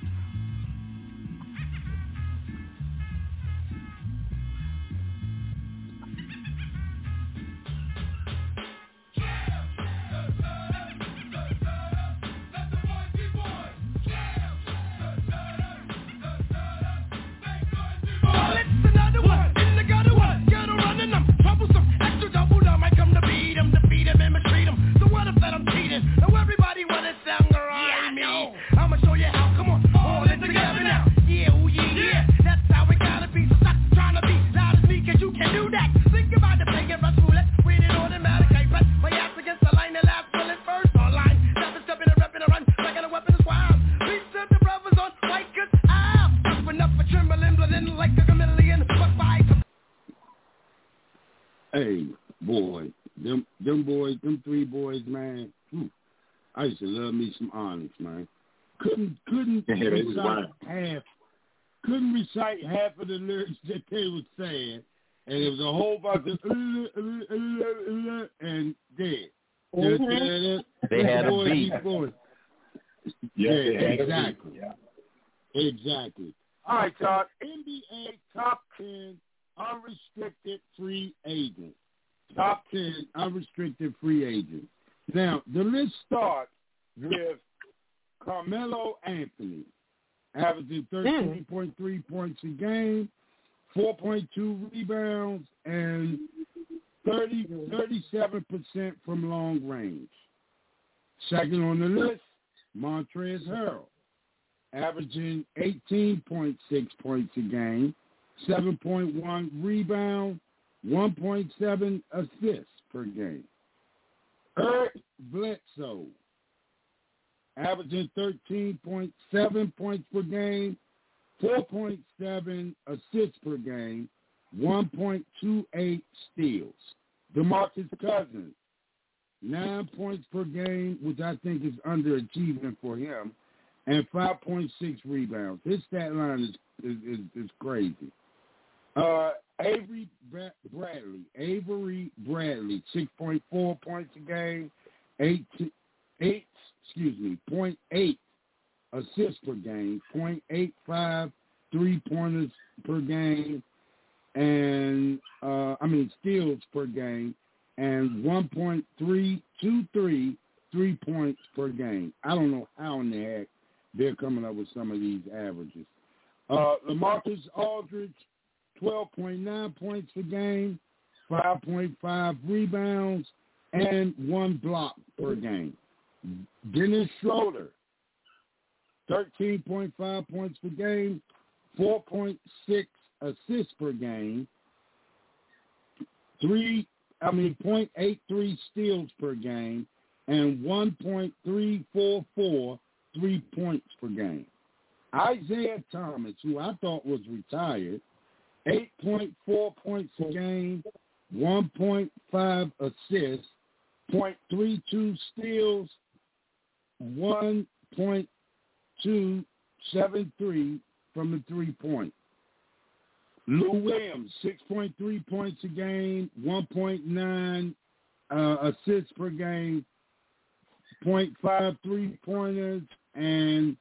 Hey, boy, them three boys, man. I used to love me some Onyx, man. Couldn't recite half of the lyrics that they were saying, and it was a whole bunch of and dead. They had a beat. Exactly. All right, Todd. NBA top 10 unrestricted free agents. Top 10 unrestricted free agents. Now, the list starts with Carmelo Anthony. averaging 13.3 points a game, 4.2 rebounds, and 37% from long range. Second on the list, Montrezl Harrell, averaging 18.6 points a game, 7.1 rebound, 1.7 assists per game. Eric Bledsoe, averaging 13.7 points per game, 4.7 assists per game, 1.28 steals. DeMarcus Cousins, 9 points per game, which I think is underachievement for him, and 5.6 rebounds. His stat line is crazy. Avery Bradley, 6.4 points a game, 0.8 assists per game, 0.85 3-pointers per game, and steals per game, and 1.323 3-points per game. I don't know how in the heck they're coming up with some of these averages. LaMarcus Aldridge, 12.9 points per game, 5.5 rebounds, and 1 block per game. Dennis Schroeder, 13.5 points per game, 4.6 assists per game, 0.83 steals per game, and 1.344 3-points per game. Isaiah Thomas, who I thought was retired, 8.4 points a game, 1.5 assists, 0.32 steals, 1.273 from the 3-point. Lou Williams, 6.3 points a game, 1.9 assists per game, 0.5 3-pointers, and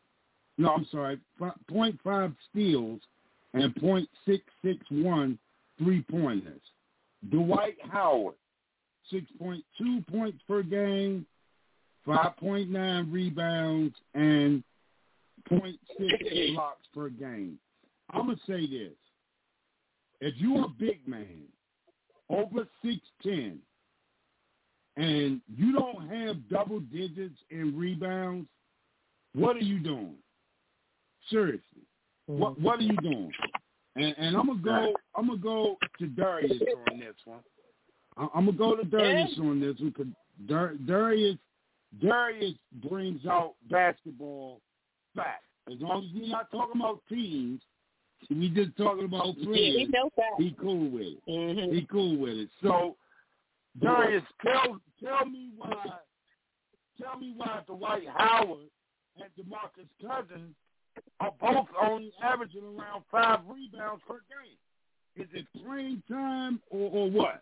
0.5 steals, and 0.661 3-pointers. Dwight Howard, 6.2 points per game, 5.9 rebounds, and 0.6 blocks per game. I'm going to say this. If you're a big man, over 6'10", and you don't have double digits in rebounds, what are you doing? Seriously. What are you doing? And I'm gonna go to Darius on this one. I'm gonna go to Darius on this one because Darius brings out basketball facts. As long as we're not talking about teams, we just talking about players. He cool with it. Mm-hmm. He cool with it. So Darius, tell me why Dwight Howard and DeMarcus Cousins are both only averaging around 5 rebounds per game. Is it playing time or what?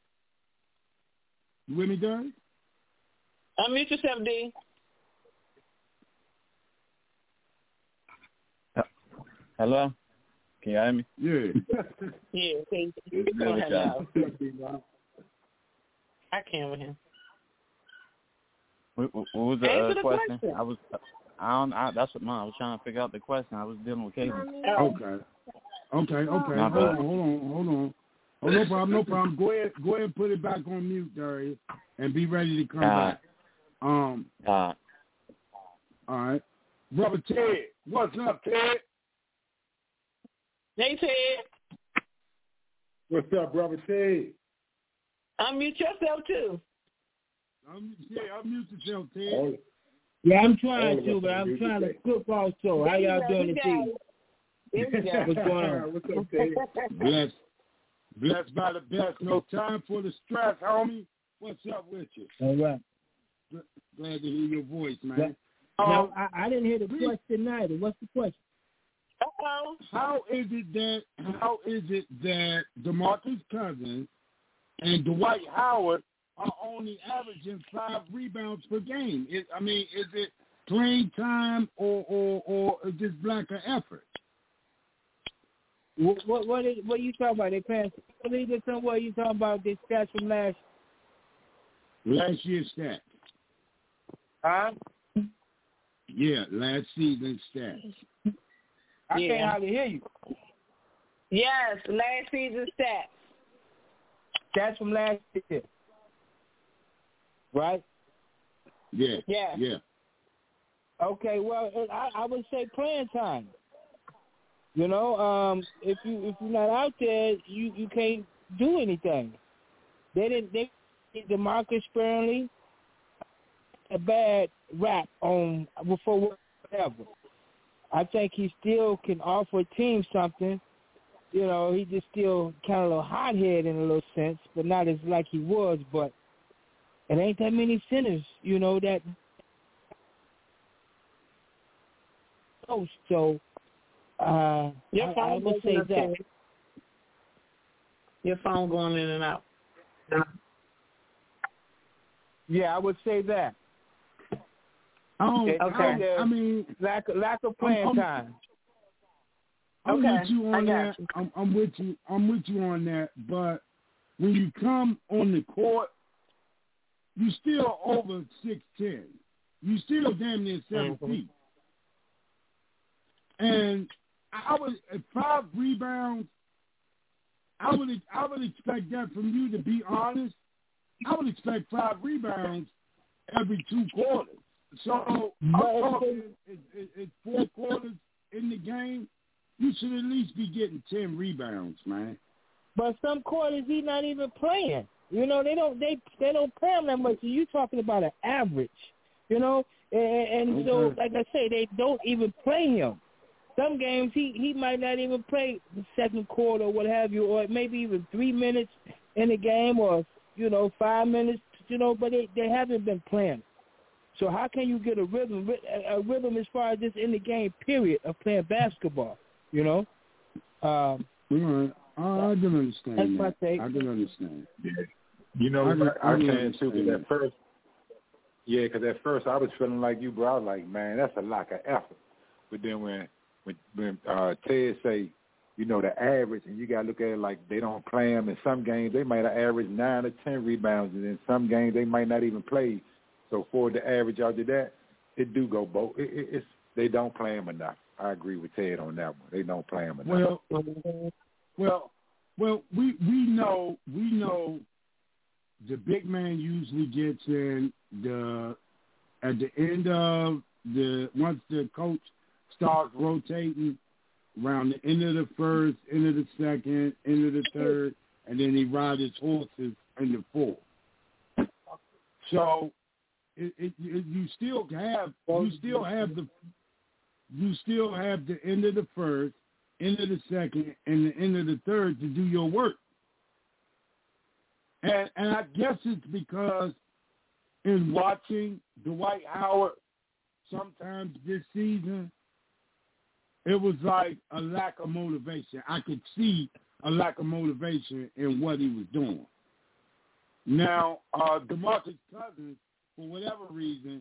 You with me, Darius? Unmute yourself, D. Hello? Can you hear me? Yeah. Yeah, I can with him. What was the question? That's what I was trying to figure out the question. I was dealing with Katie. Okay. Hold on. Oh, no problem. Go ahead and put it back on mute, Darius, and be ready to come back. All right. Brother Ted, what's up, Ted? Hey, Ted. What's up, Brother Ted? Unmute yourself, too. Unmute yourself, Ted. Yeah, I'm trying to, but I'm trying to cook also. How y'all doing this evening? What's going on? What's up, Ted? Blessed by the best. No time for the stress, homie. What's up with you? All right. Glad to hear your voice, man. No, I didn't hear the question either. What's the question? How is it that DeMarcus Cousins and Dwight Howard are only averaging 5 rebounds per game? Is it playing time or just lack of effort? What are you talking about? They passed the league or something? What are you talking about? This stats from last year's stats. Huh? Yeah, last season's stats. I can't hardly hear you. Yes, last season stats. That's from last year, right? Yeah. Yeah. Yeah. Okay, well, I would say playing time. You know, if you're not out there, you can't do anything. They DeMarcus Sparingly a bad rap on for whatever. I think he still can offer a team something. You know, he just still kind of a little hothead in a little sense, but not as like he was. But it ain't that many centers, you know, that. So, I would say that. Your phone going in and out. Yeah, I would say that. Okay. I mean, lack of playing time. I'm with you on that. I'm with you on that. But when you come on the court, you still over 6'10". You still damn near 7 feet. And I would at 5 rebounds. I would expect that from you, to be honest. I would expect 5 rebounds every 2 quarters. So I'm talking it's 4 quarters in the game. You should at least be getting 10 rebounds, man. But some quarters he's not even playing. You know, they don't play him that much. You talking about an average, you know? And so, like I say, they don't even play him. Some games he might not even play the second quarter or what have you, or maybe even 3 minutes in the game, or 5 minutes, but they haven't been playing. So how can you get a rhythm as far as just in the game period of playing basketball? I can understand. That's my take. I can understand. Yeah. I can too. Because at first I was feeling like you, bro. I was like, man, that's a lack of effort. But then when Ted say, the average, and you got to look at it like they don't play them. In some games, they might have averaged 9 or 10 rebounds, and in some games, they might not even play. So for the average out of that, it do go both. They don't play them enough. I agree with Ted on that one. They don't play them enough. Well, we know the big man usually gets in at the end of once the coach starts rotating, around the end of the first, end of the second, end of the third, and then he rides his horses in the fourth. So you still have the end of the first, end of the second, and the end of the third to do your work. And I guess it's because in watching Dwight Howard sometimes this season, it was like a lack of motivation. I could see a lack of motivation in what he was doing. Now, DeMarcus Cousins, for whatever reason,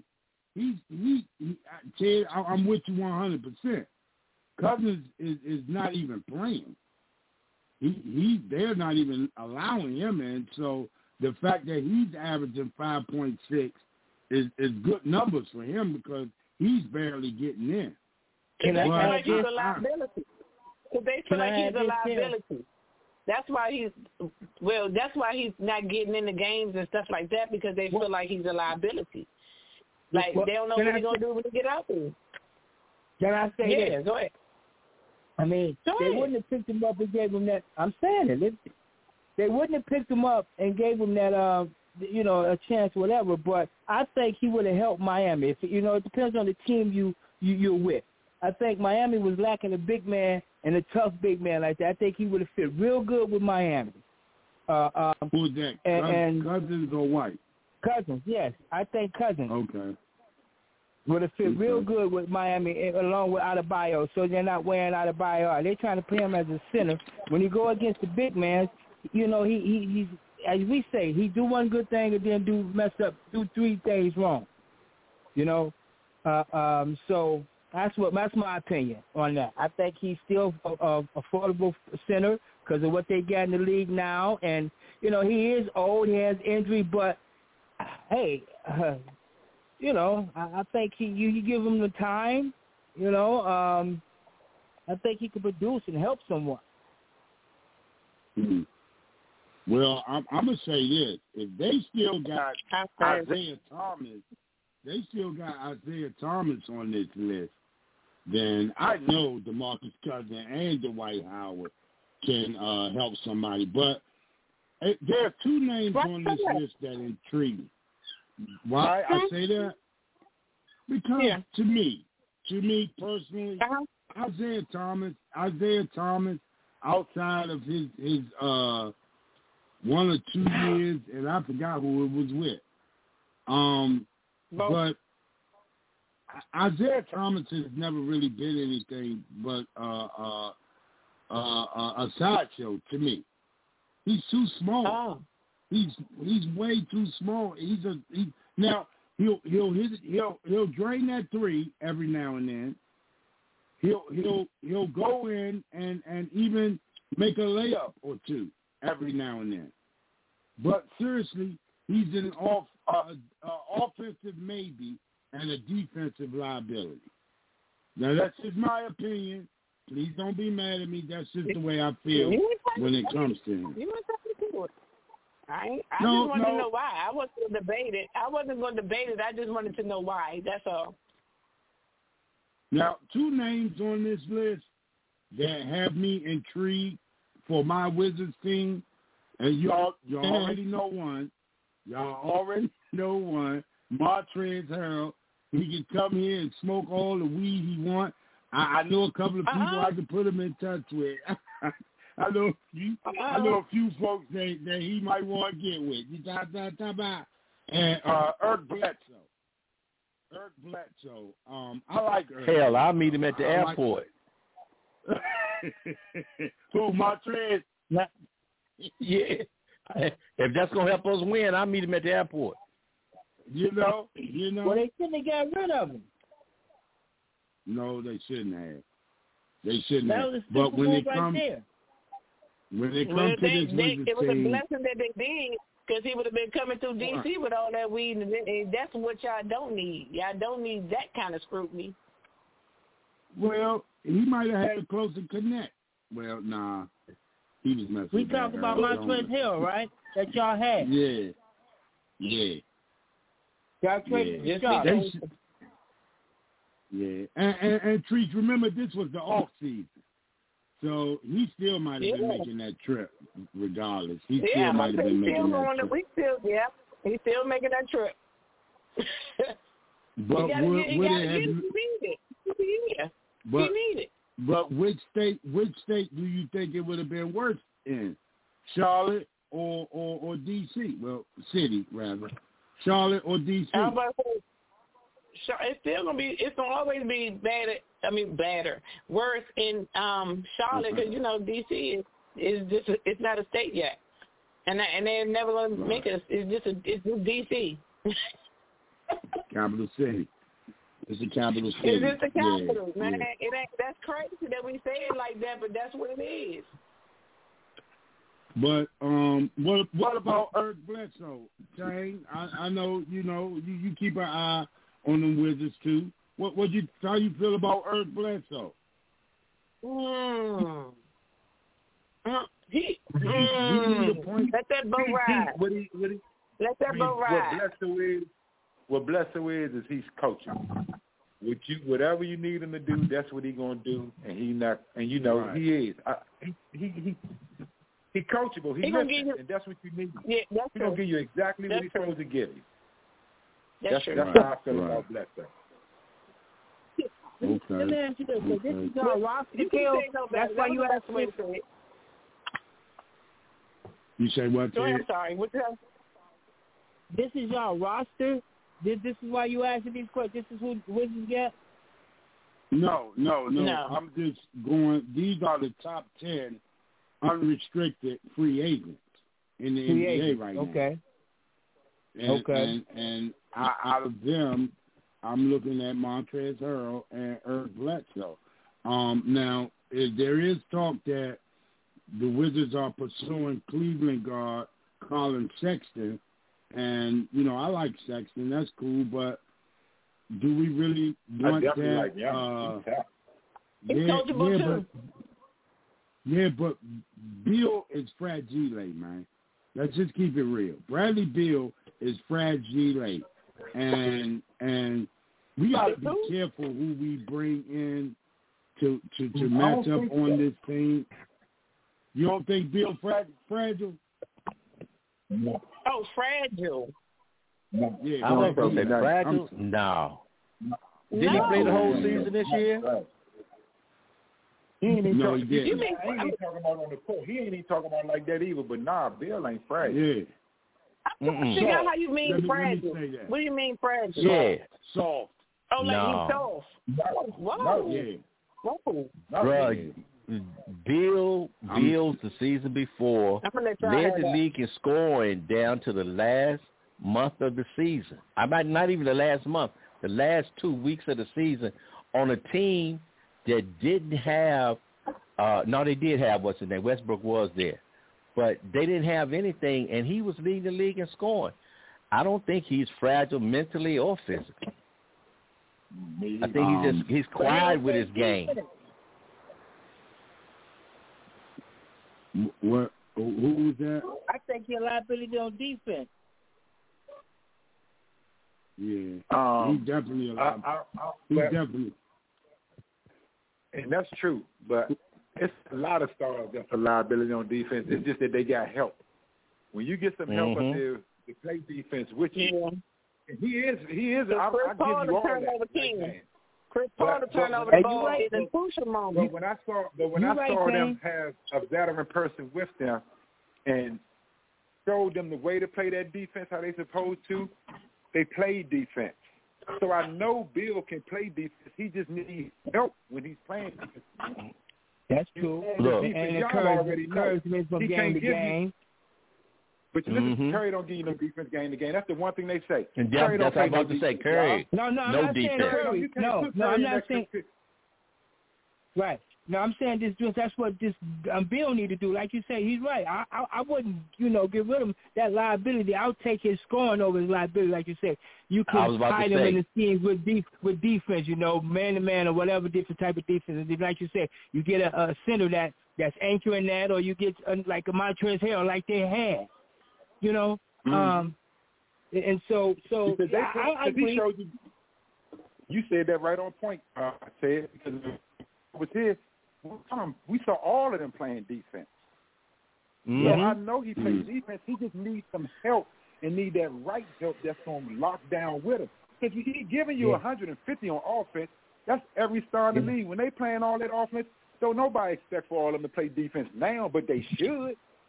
Ted, I'm with you 100%. Cousins is not even playing. They're not even allowing him in. So the fact that he's averaging 5.6 is good numbers for him because he's barely getting in. They feel like he's a liability. They feel like he's a liability. That's why he's not getting in the games and stuff like that, because they feel like he's a liability. Like they don't know what he's gonna do when he get out there. Can I say that? Yeah, go ahead. I mean, they wouldn't have picked him up and gave him that. I'm saying it. They wouldn't have picked him up and gave him that, a chance, whatever. But I think he would have helped Miami. If it depends on the team you're with. I think Miami was lacking a big man and a tough big man like that. I think he would have fit real good with Miami. Who's that? Cousins or White? Cousins, yes. I think Cousins. Okay. Would have fit real good with Miami along with Adebayo, so they're not wearing Adebayo. They're trying to play him as a center. When you go against the big man, he's, as we say, he do one good thing and then do 3 things wrong. So that's my opinion on that. I think he's still a affordable center because of what they got in the league now, and he is old, he has injury, but hey. I think you give him the time, I think he could produce and help someone. Well, I'm gonna say this: if they still got Isaiah Thomas on this list, then I know DeMarcus Cousins and Dwight Howard can help somebody. But there are two names on this list that intrigue me. Why I say that? Because to me personally, Isaiah Thomas, outside of his 1 or 2 years, and I forgot who it was with. But Isaiah Thomas has never really been anything but a sideshow to me. He's too small. Oh. He's way too small. Now he'll drain that three every now and then. He'll go in and even make a layup or two every now and then. But seriously, he's an offensive maybe and a defensive liability. Now that's just my opinion. Please don't be mad at me. That's just the way I feel when it comes to him. I just wanted to know why. I wasn't going to debate it. I just wanted to know why. That's all. Now, two names on this list that have me intrigued for my Wizards team, and y'all already know one. Montrezl Harrell. He can come here and smoke all the weed he wants. I know a couple of people I can put him in touch with. I know a few folks that he might want to get with. And Eric Bledsoe. I like Eric. Hell, I'll meet him at the airport. Who, Montrez? Yeah. If that's going to help us win, I'll meet him at the airport. You know. Well, they shouldn't have got rid of him. No, they shouldn't have. That was a but when it comes to this Wizards team, it was a blessing that they did, because he would have been coming through D.C. with all that weed, and that's what y'all don't need. Y'all don't need that kind of scrutiny. Well, he might have had a closer connect. Well, nah, he was messing. We talk about Montrezl Harrell, right? That y'all had. Yeah. Y'all traded Charlotte. Yeah, and Trees, remember this was the off season, so he still might have been making that trip regardless. He still might have been making that trip. He's still making that trip. But he need it. But which state do you think it would have been worse in, Charlotte or D.C.? Well, city rather, Charlotte or D.C. It's still gonna be. It's gonna always be badder, worse in Charlotte, because DC is just it's not a state yet, and they're never gonna make it. It's just DC. Capital city. It's the capital city. It's just the capital, man. It ain't. That's crazy that we say it like that, but that's what it is. But what about Eric Bledsoe, Jane? I know you keep an eye on them Wizards too. How you feel about Eric Bledsoe? Let that boat ride. Let that boat ride. What Bledsoe is he's coaching. Whatever you need him to do, that's what he's gonna do, and he is. He's coachable. He's listening, and that's what you need. Yeah, that's he's gonna give you exactly what he's supposed to give you. That's true. That's how I feel about Bledsoe. Let me ask you this. So this is our roster kill. That's why you asked me. You say what? I'm sorry. What's that? This is your roster. This is why you asking these questions. This is who Wizards get. No. I'm just going. These are the top 10 unrestricted free agents in the NBA right now. Okay. And out of them, I'm looking at Montrezl Harrell and Eric Bledsoe. Now, there is talk that the Wizards are pursuing Cleveland guard Colin Sexton, and I like Sexton. That's cool, but do we really want that? He's coachable too. But Beal is fragile, man. Let's just keep it real. Bradley Beal is fragile, and we got to be careful who we bring in to match up on this team. You don't think Beal fragile? No. Oh, fragile. No. Yeah, I wasn't going to say fragile. No. Did he play the whole season this year? He ain't even no, talking, he didn't. he ain't talking about on the court. He ain't even talking about like that either. But nah, Bill ain't fragile. Yeah. Figure out how you mean fragile. What do you mean fragile? Yeah. Soft. Oh, like he's soft. Whoa. No. Yeah. Whoa. Bro, Bill's the season before led the league in scoring down to the last month of the season. I might not even the last month, the last 2 weeks of the season on a team that didn't have no, they did have what's his name. Westbrook was there. But they didn't have anything, and he was leading the league in scoring. I don't think he's fragile mentally or physically. I think he's quiet with his game. What? Who was that? I think he's a liability on defense. Yeah, he's definitely a liability. He's definitely. And that's true, but it's a lot of stars that's a liability on defense. It's just that they got help. When you get some help up there to play defense with you, he is. I'll give you all that. Chris Paul to turn over the ball is a crucial moment. But when I saw them have a veteran person with them and showed them the way to play that defense, how they supposed to, they played defense. So I know Bill can play defense. He just needs help when he's playing defense. That's true. Look, and encouragement from game to game. But listen, Curry don't give you no defense game to game. That's the one thing they say. And that's what I'm about to say. Curry, no, I'm not defense. saying Curry. No, I'm not saying. Right. No, I'm saying this. That's what this Bill need to do. Like you say, he's right. I wouldn't, get rid of him that liability. I'll take his scoring over his liability. Like you say, you can hide him in the schemes with defense. Man to man or whatever different type of defense. And like you said, you get a center that's anchoring that, or you get like a Montrezl Harrell like they had. And so I agree. He showed you said that right on point. I said because it was his. We saw all of them playing defense. So I know he plays defense. He just needs some help and need that right help that's going to lock down with him. Because he's giving you 150 on offense. That's every star in the league. When they playing all that offense, don't nobody expect for all of them to play defense now, but they should.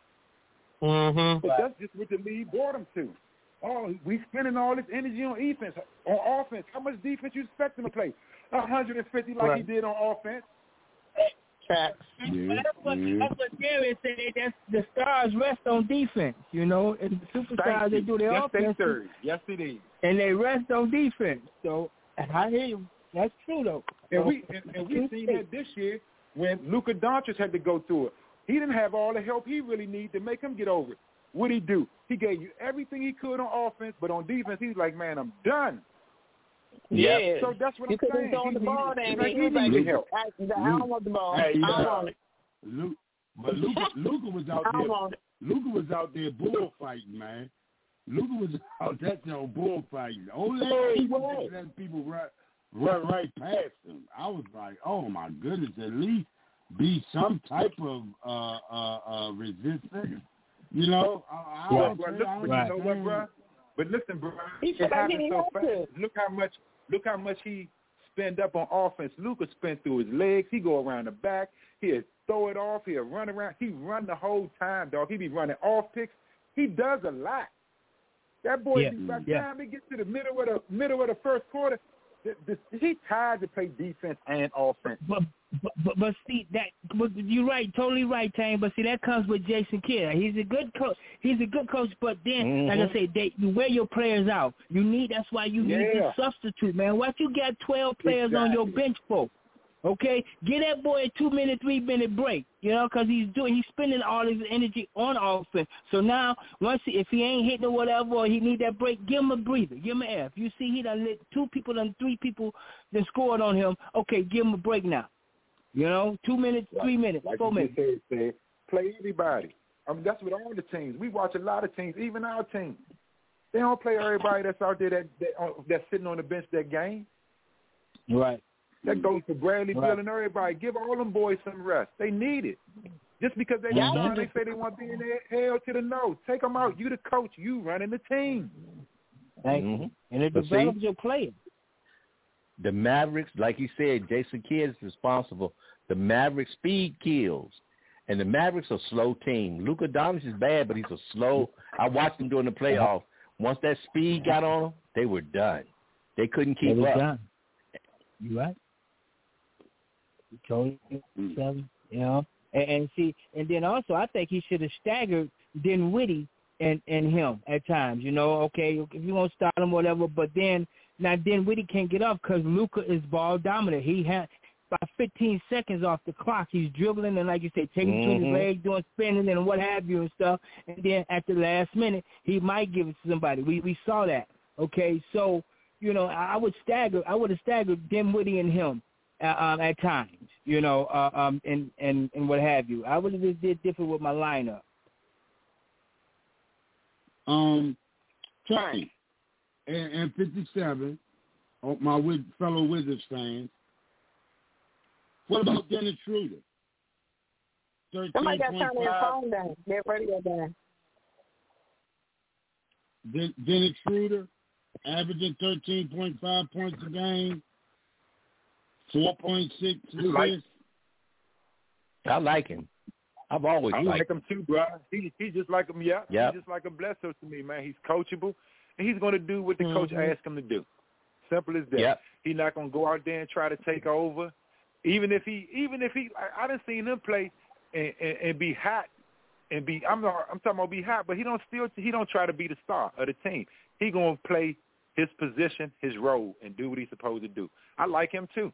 But that's just what the league brought them to. Oh, we spending all this energy on offense. How much defense you expect them to play? 150 like he did on offense. That's what Gary said. That's the stars rest on defense, and the superstars they do their offense. Yes, it is. And they rest on defense. So I hear you. That's true though. And we seen that this year when Luka Doncic had to go through it. He didn't have all the help he really needed to make him get over it. What'd he do? He gave you everything he could on offense, but on defense, he's like, man, I'm done. Yeah. So that's what I'm saying. He couldn't the ball down. He needed help. I don't want the ball. I want it. Luka was out there. Luka was out there bullfighting, man. Luka was out there bullfighting. Only he was letting people run right past him. I was like, oh my goodness, at least be some type of resistance. You know what, bro? But listen, bro, it happened so fast. Look how much he spend up on offense. Luka spent through his legs. He go around the back. He'll throw it off. He'll run around. He run the whole time, dog. He be running off picks. He does a lot. That boy, by the time he gets to the middle of the first quarter, he tired to play defense and offense. But see that. But you're right, totally right, Tane. But see, that comes with Jason Kidd. He's a good coach. But then, like I say, you wear your players out. That's why you need to substitute, man. What you got 12 players on your bench for? Okay, get that boy a 2-minute, 3-minute break. Because he's spending all his energy on offense. So now, if he ain't hitting or whatever, or he need that break, give him a breather, give him an air. If you see he done lit 3 people done scored on him, okay, give him a break now. You know, 2 minutes, 3 minutes, like 4 minutes. Said, play everybody. I mean, that's with all the teams. We watch a lot of teams, even our team. They don't play everybody that's out there that's sitting on the bench that game. Right. That goes to Bradley, Bill, and everybody. Give all them boys some rest. They need it. Just because they they say they want to be in there, hell to the no. Take them out. You the coach. You running the team. Thank you. And it develops your players. The Mavericks, like you said, Jason Kidd is responsible. The Mavericks speed kills. And the Mavericks are a slow team. Luka Doncic is bad, but he's a slow. I watched him during the playoffs. Once that speed got on them, they were done. They couldn't keep up. Done. You right? You told him, you know. And see, and then also I think he should have staggered Dinwiddie and him at times. You know, okay, if you want to start him, whatever. But then now Dinwiddie can't get off because Luka is ball dominant. He had about 15 seconds off the clock. He's dribbling and, like you say, taking between his legs, doing spinning and what have you and stuff. And then at the last minute, he might give it to somebody. We saw that. Okay, so you know, I would have staggered Dinwiddie and him at times. You know, and what have you. I would have just did different with my lineup. Trey, and 57, my fellow Wizards fans. What about Dennis Schroeder? Somebody got to turn their phone down. Their radio down. Dennis Schroeder, averaging 13.5 points a game, 4.6 assists. I like him. I've always liked him. I like him too, bro. He's just like him, yeah. He's just like a Bledsoe to me, man. He's coachable, and he's going to do what the coach asks him to do. Simple as that. Yep. He's not going to go out there and try to take over. Even if he, I done seen him play and be hot and be. I'm talking about be hot, but he don't try to be the star of the team. He gonna play his position, his role, and do what he's supposed to do. I like him too.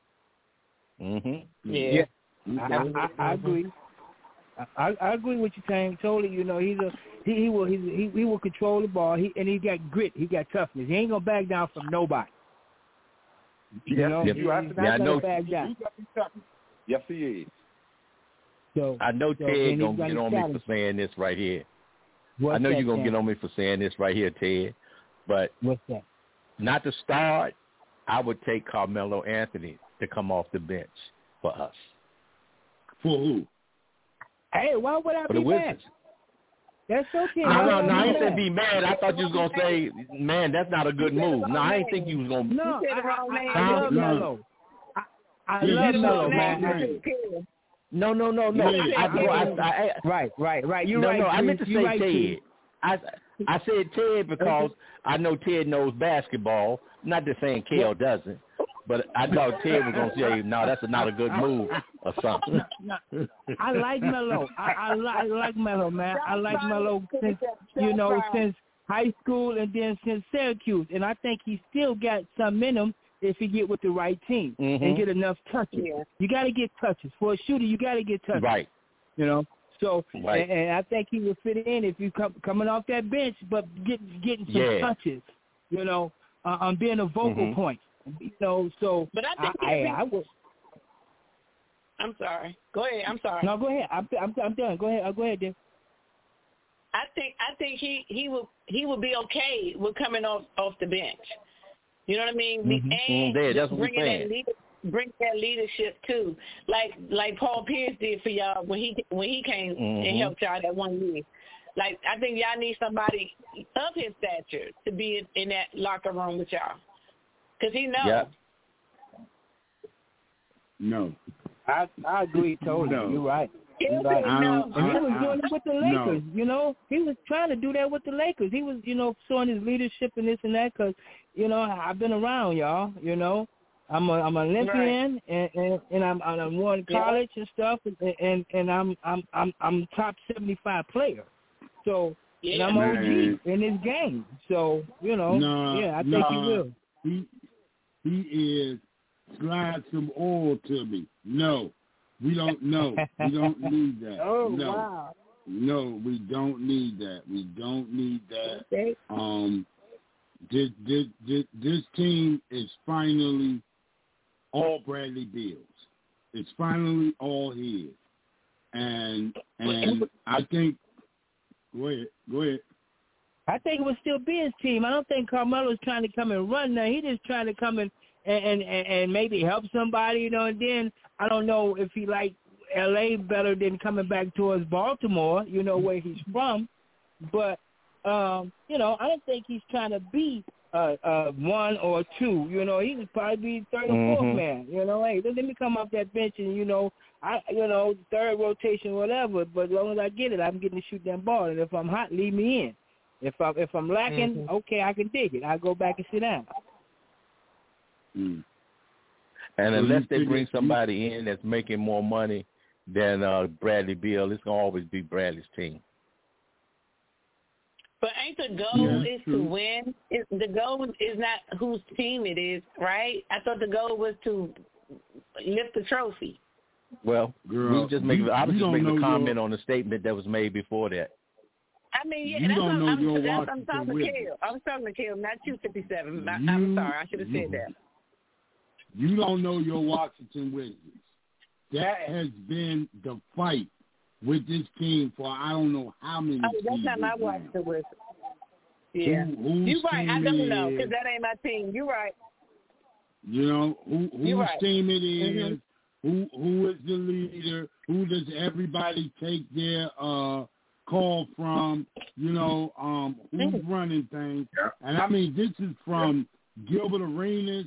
Yeah. I agree. I agree with you, Tang. Totally. You know, he will control the ball. He got grit. He got toughness. He ain't gonna back down from nobody. You know, he's not gonna back down. Yes, he is. So I know Ted gonna get on me for saying this right here. I know you're gonna get on me for saying this right here, Ted. But what's that? Not to start, I would take Carmelo Anthony to come off the bench for us. For who? Hey, why would I be mad? That's okay. No, I ain't said be mad. I thought you was gonna say, man, that's not a good move. No, I ain't think you was gonna. No, I love Melo. I love Melo, man. No. Right. You're right. No, I meant to say Ted. I said Ted because I know Ted knows basketball. Not just saying Kale doesn't, but I thought Ted was going to say, no, that's not a good move or something. I like Melo. I like Melo, man. I like Melo since high school and then since Syracuse. And I think he still got some in him if he get with the right team and get enough touches. Yeah. You got to get touches. For a shooter, you got to get touches. Right. You know? So, and I think he would fit in if you coming off that bench, but getting some touches, you know, being a vocal point, you know. So, but I think I would. I'm sorry. Go ahead. I'm sorry. No, go ahead. I'm done. Go ahead. Go ahead, Dave. I think he will be okay with coming off the bench. You know what I mean? And that's what we're saying. Bring that leadership too, like Paul Pierce did for y'all when he came and helped y'all that 1 year. Like I think y'all need somebody of his stature to be in that locker room with y'all, because he knows. Yep. No, I agree totally. No. You're right. You're right. And he was doing it with the Lakers. You know, he was trying to do that with the Lakers. He was, showing his leadership and this and that because, I've been around y'all. I'm an Olympian and I'm won college and stuff and I'm top 75 player. So and I'm OG in this game. So I think he will. He is slide some oil to me. No, we don't know. We don't need that. Wow. No, we don't need that. We don't need that. Okay. This team is finally all Bradley Beals. It's finally all his. And I think go ahead. I think it would still be his team. I don't think Carmelo's trying to come and run now. He just trying to come and maybe help somebody, and then I don't know if he liked L.A. better than coming back towards Baltimore, where he's from. But, I don't think he's trying to be one or two. He could probably be third or fourth man. Hey, let me come off that bench and, third rotation, whatever. But as long as I get it, I'm getting to shoot that ball. And if I'm hot, leave me in. If I'm lacking, okay, I can dig it. I go back and sit down. And unless they bring somebody in that's making more money than Bradley Beal, it's gonna always be Bradley's team. But ain't the goal is to win? The goal is not whose team it is, right? I thought the goal was to lift the trophy. Well, I was just making a comment on the statement that was made before that. I mean, that's what I'm talking to Kel. I was talking to Kel, not you, 57. I'm sorry, I should have said that. You don't know your Washington Wizards. That has been the fight with this team for I don't know how many seasons. That's not my Washington Wizards. Yeah. You're right. I don't know because that ain't my team. You're right. Whose team it is, who is the leader, who does everybody take their call from, who's running things. And I mean, this is from Gilbert Arenas.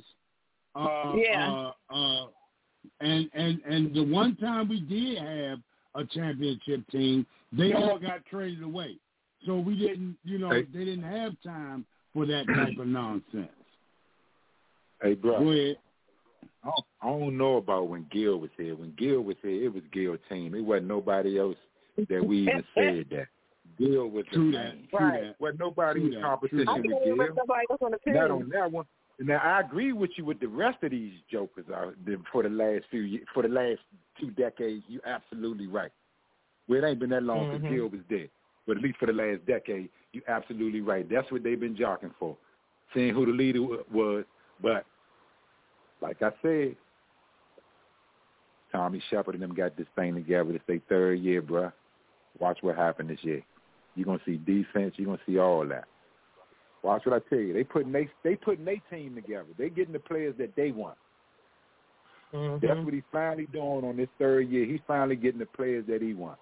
And the one time we did have a championship team, they all got traded away. So we didn't, they didn't have time for that type of nonsense. Hey, bro. Go ahead. I don't know about when Gil was here. When Gil was here, it was Gil's team. It wasn't nobody else that we even said that. Gil was the team. Right. Well, nobody was competition with Gil. Not on that one. Now I agree with you with the rest of these jokers for the last 2 decades. You're absolutely right. Well, it ain't been that long since Gil was dead, but at least for the last decade, you're absolutely right. That's what they've been jockeying for, seeing who the leader was. But like I said, Tommy Shepard and them got this thing together. It's their third year, bruh. Watch what happened this year. You're gonna see defense. You're gonna see all that. Watch what I tell you. They putting their team together. They getting the players that they want. That's what he's finally doing on this third year. He's finally getting the players that he wants.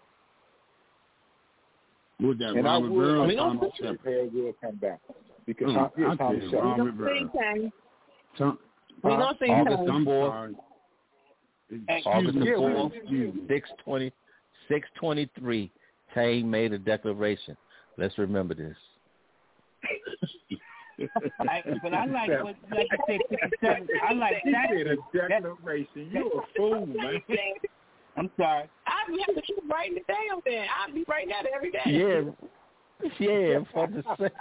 With that and Robert Burrow, Tommy Shepard will come back because Tommy Shepard. We don't see August 4th, 6/23. Tane made a declaration. Let's remember this. But I like what, like you said, 57. I like that. He did a declaration. You're a fool, man. I'm sorry. I have to keep writing it down then. I'll be writing that every day. Yeah, for the sake.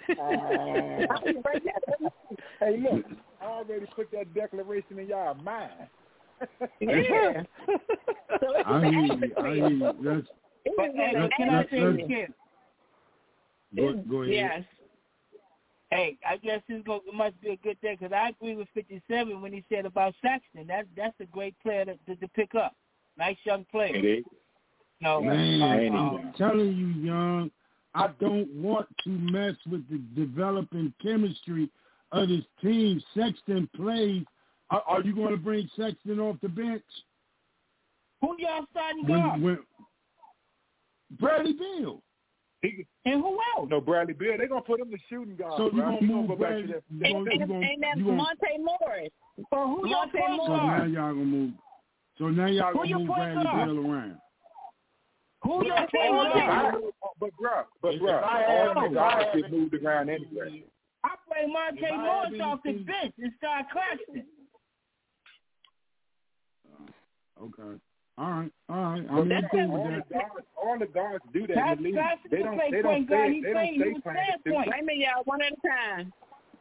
Hey, look, I already put that declaration in y'all mind. Yeah. I hear you. Can I say this here? Go ahead. Yes. Hey, I guess it must be a good thing because I agree with 57 when he said about Saxton. That's a great player to pick up. Nice young player. It is. No, man, I'm telling you, Young, I don't want to mess with the developing chemistry of this team. Sexton plays. Are you going to bring Sexton off the bench? Who y'all starting guard? Bradley Beal. And who else? No, Bradley Beal. They're going to put him in shooting guard. So you're going to move Bradley. And that's Monte Morris. For who y'all Monte Morris? So now y'all going to move. So now y'all going to move Bradley Beal around. Who y'all playing? But bro, all the guys get moved around anyway. I play Monte Morris off the bench and start Claxton. Okay. All right. I'm cool with that. All the guards do that in the league. They don't say point. Wait a minute, y'all. One at a time.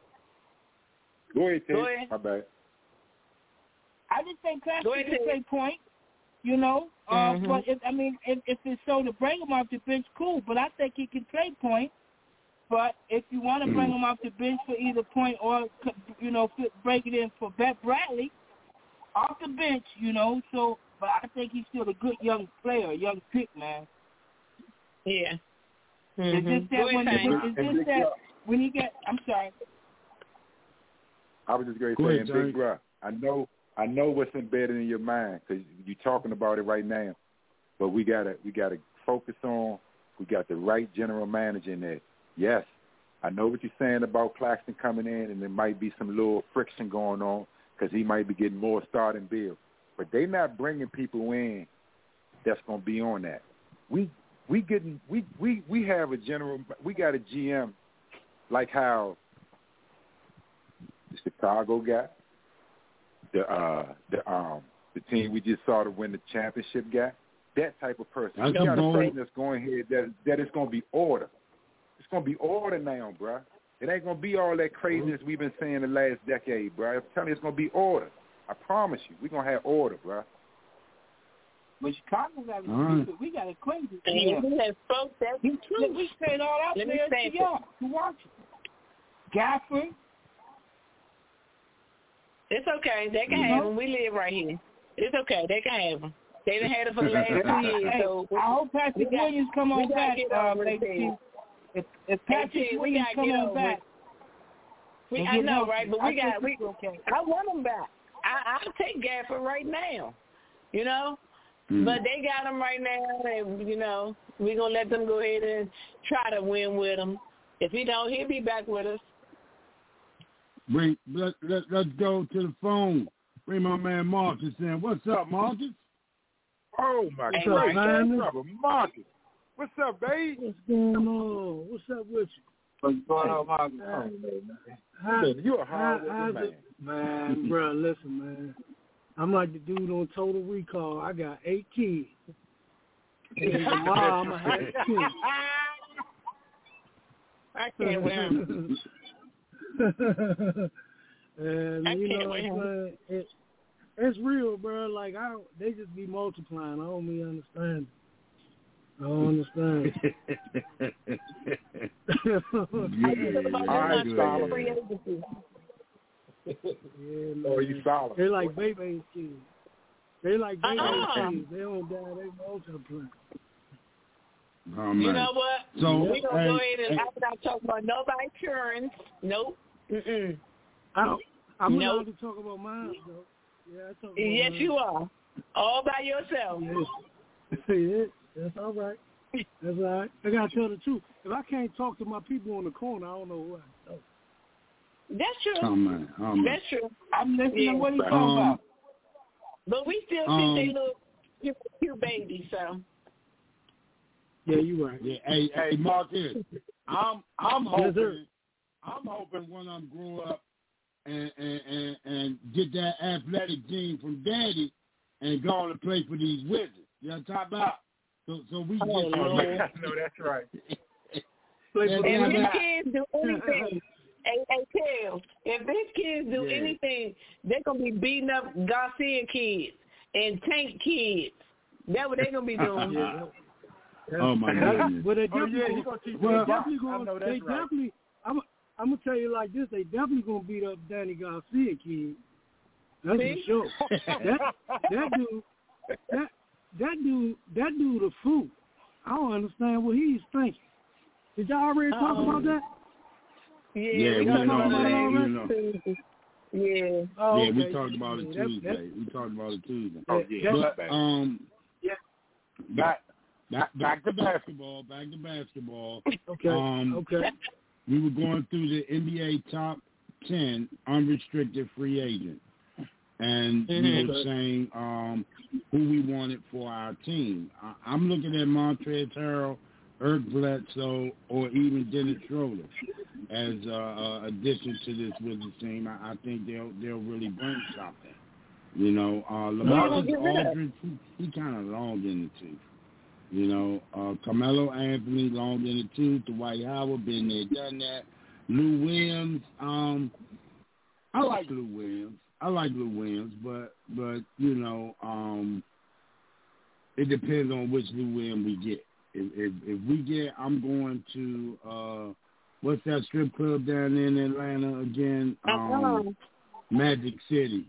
Go ahead, Ted. My bad. I just think Claxton can play point. But if it's so to bring him off the bench, cool. But I think he can play point. But if you want to bring him off the bench for either point or, break it in for Bet Bradley, off the bench, you know. So, but I think he's still a good young player, young pick, man. Yeah. It's just that when he get, I'm sorry. I was just going to say, Big Bro, I know what's embedded in your mind because you're talking about it right now. But we gotta focus on. We got the right general manager in there. Yes, I know what you're saying about Claxton coming in, and there might be some little friction going on because he might be getting more starting bills. But they not bringing people in that's gonna be on that. We have a general. We got a GM like how the Chicago guy, the team we just saw to win the championship guy. That type of person. You got a person that's going here that is going to be order. It's going to be order now, bro. It ain't going to be all that craziness we've been saying the last decade, bro. I'm telling you, it's going to be order. I promise you, we're going to have order, bro. But Chicago got we got a crazy. Yeah. We have folks that be true. We send all our players to y'all to watch it. Gafford. It's okay. They can have them. We live right here. It's okay. They can have them. They done had it for the last 2 years. So I hope Patrick Williams come on back. If Patrick Williams come on back. I know, right? But I want him back. I'll take Gafford right now, you know. But they got him right now, and, you know, we're going to let them go ahead and try to win with him. If he don't, he'll be back with us. Let's go to the phone. Bring my man Marcus in. What's up, Marcus? Oh, my God. Marcus. What's up, babe? What's going on? What's up with you? What's going on, Marcus? You're a hard man. Man, bro, listen, man. I'm like the dude on Total Recall. I got 8 kids. And tomorrow I'm going to have 2. I can't win. And, you know what I'm saying? It's real, bro. Like, they just be multiplying. I don't really understand. I don't understand. All right, Solomon. Yeah, or you Solomon. They're like baby kids. They like baby kids. They don't die. They multiply. Oh, you know what? So, we're going to go ahead and I'm not talking about nobody's insurance. Nope. I'm not to talk about mine, though. Yeah, I talk about yes, mine. you are. All by yourself. Yeah, that's all right. That's all right. I got to tell the truth. If I can't talk to my people in the corner, I don't know who I talk. That's true. Oh, man. That's true. I'm listening to what he's talking about. But we still think they little cute babies, so. Yeah, you're right. Yeah, hey, Marcus, I'm hoping when I grow up and get that athletic gene from Daddy and go on to play for these Wizards. You know what I'm talking about? So we get no, that's right. If his kids do anything, if his kids do anything, they're gonna be beating up Garcia kids and Tank kids. That's what they're gonna be doing. Oh my goodness! Well, they definitely definitely. I'm gonna tell you like this: they definitely gonna beat up Danny Garcia kids. That's for sure. That dude a fool. I don't understand what he's thinking. Did y'all already talk about that? Yeah, we talked about it. Yeah. Oh, yeah, we talked about it Tuesday. Oh yeah. But back to basketball. Okay. Okay. We were going through the NBA top 10 unrestricted free agents, and we were saying who we wanted for our team. I'm looking at Montrezl Harrell, Eric Bledsoe, or even Dennis Schroeder as addition to this Wizards team. I think they'll really bring something. You know, LaMarcus Aldridge, he kind of long in the tooth. You know, Carmelo Anthony, long in the tooth. Dwight Howard, been there, done that. Lou Williams, I like Lou Williams, but you know, it depends on which Lou Williams we get. If we get, I'm going to what's that strip club down in Atlanta again? Magic City,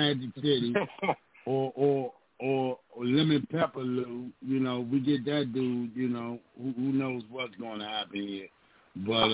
or Lemon Pepper Lou. You know, we get that dude. You know, who knows what's going to happen here? But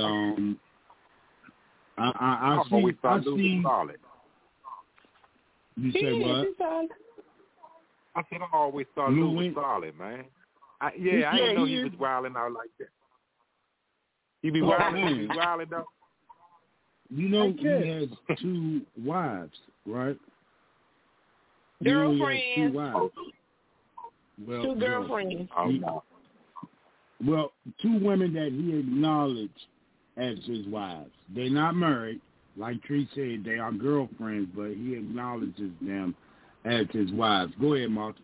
I see. Solid. You say what? I said I always thought Lou was solid, man. I didn't know he was wilding out like that. He be wilding out. You know he has 2 wives, right? Girlfriends. 2 wives. Well, 2 girlfriends. Well, 2 women that he acknowledged as his wives. They're not married. Like Tree said, they are girlfriends, but he acknowledges them as his wives. Go ahead, Marcus.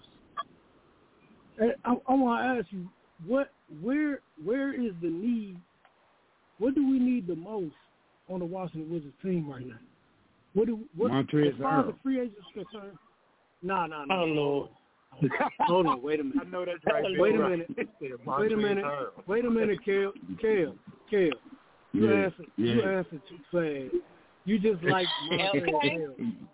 I want to ask you, where is the need? What do we need the most on the Washington Wizards team right now? Montrezl as far as the free agents concerned? No. Oh, Lord. Hold on, wait a minute. I know that's right. Wait a minute, Kale. You answered too fast. You just like Montrezl.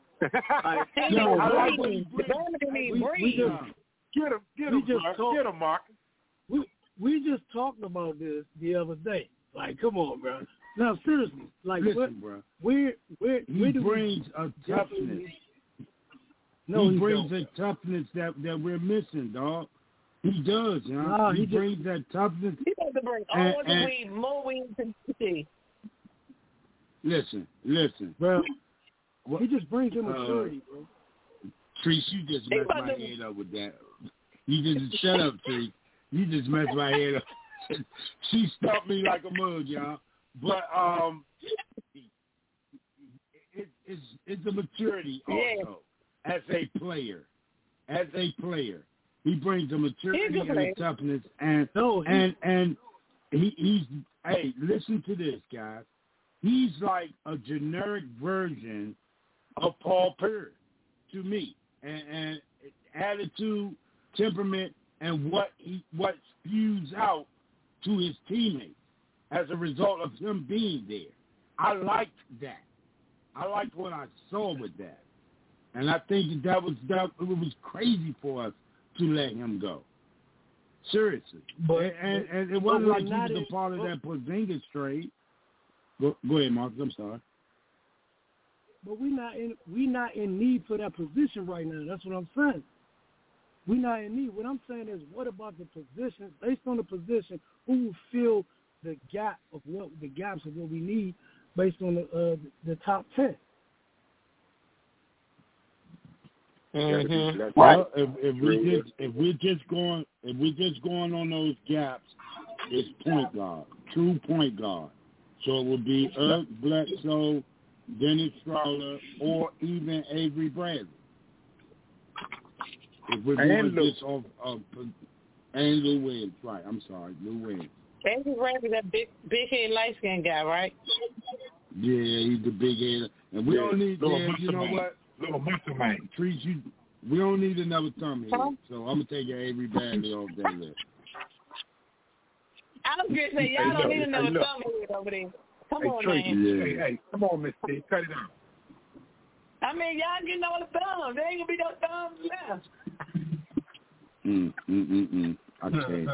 Get him, Marcus. We just talked about this the other day. Like, come on, bro. Now, seriously, like, listen, bro. Where he brings a toughness. No, he brings a toughness that we're missing, dog. He does, you know. No, he brings that toughness. He has to bring all the weed, more weed to see. Listen, bro. He just brings him maturity, bro. Treese, you just messed my head up with that. You just shut up, Treese. You just messed my head up. She stumped me like a mug, y'all. But it's a maturity also as a player. He brings a maturity and a toughness, and he's hey, listen to this, guys. He's like a generic version of Paul Pierce to me, and attitude, temperament, and what spews out to his teammates as a result of him being there. I liked that. I liked what I saw with that, and I think it was crazy for us to let him go. Seriously, and it wasn't like he was a part of that Porzingis trade. Go ahead, Marcus. I'm sorry. But we not in need for that position right now. That's what I'm saying. We're not in need. What I'm saying is, what about the position? Based on the position, who will fill the gaps of what we need based on the top 10? Mm-hmm. Well, if we're just going on those gaps, it's point guard, true point guard. So it would be Bledsoe, Dennis Schroeder, or even Avery Bradley. If we're going this off and Lou Williams, right? I'm sorry, Lou Williams. Avery Bradley, that big head, light skinned guy, right? Yeah, he's the big head, and we don't need. You know what? Little muscle man. Trees, we don't need another thumb here, so I'm gonna take Avery Bradley off that list. I was going to say, y'all don't need another thumb here over there. Come on, man. Hey, come on, Miss T. Cut it out. I mean, y'all getting all the thumbs. There ain't going to be no thumbs left. I can't.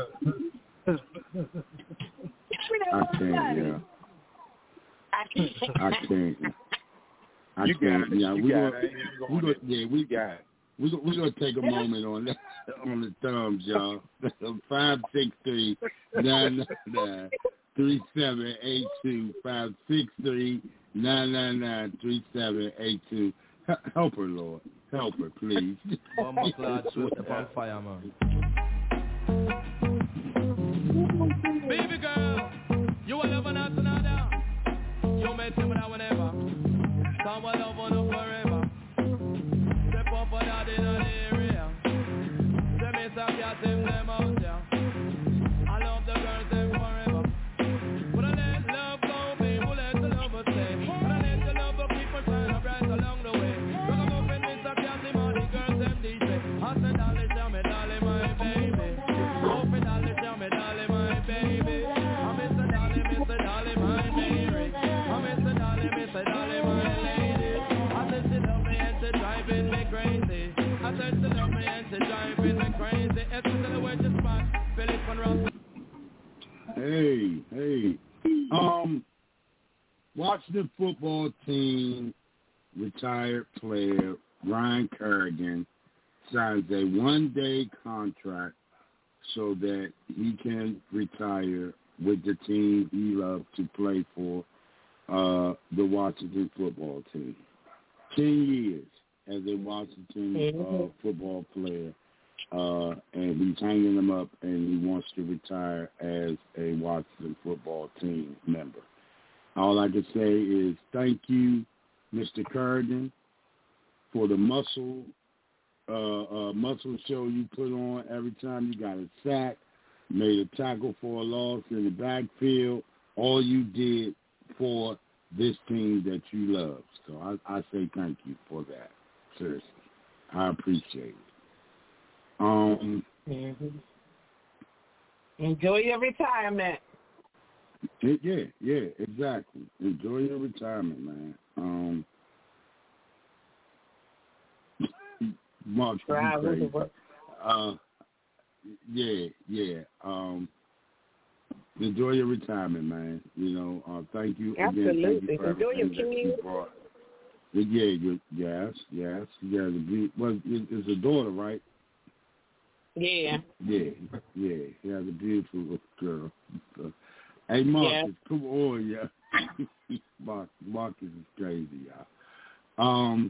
I can't. Yeah, we got it. We're going to take a moment on that, on the thumbs, y'all. 563-999-3782. 563-999-3782. Help her, Lord. Help her, please. Bomber clad suit upon fire, man. Baby girl, you will never not another. You met him whenever. Someone love on her forever. Step up on that in the area. Them is a cat in them out there. I love the girls them forever. But I let love go, people let the love stay. But I let the love keep on shining bright along the way. Look I'm open this a cat in the girls them DJ. I said darling, tell me darling my baby. Open darling, tell me darling my baby. driving me crazy. I said to love me and she driving me crazy. Especially when you spot Philip and Ross. Hey. Washington football team retired player Ryan Kerrigan signs a one-day contract so that he can retire with the team he loves to play for, the Washington football team. 10 years as a Washington football player, and he's hanging them up, and he wants to retire as a Washington football team member. All I can say is thank you, Mr. Kerrigan, for the muscle show you put on every time you got a sack, made a tackle for a loss in the backfield. All you did for this team that you love. So I say thank you for that. Seriously. I appreciate it. Enjoy your retirement. Yeah, exactly. Enjoy your retirement, man. Mark, crazy. Yeah. Enjoy your retirement, man. You know, thank you again. Absolutely. Thank you for enjoy your kids. Yes. It's a daughter, right? Yeah. Yeah. She has a beautiful girl. Hey, Marcus, come on, yeah. Marcus is crazy, y'all.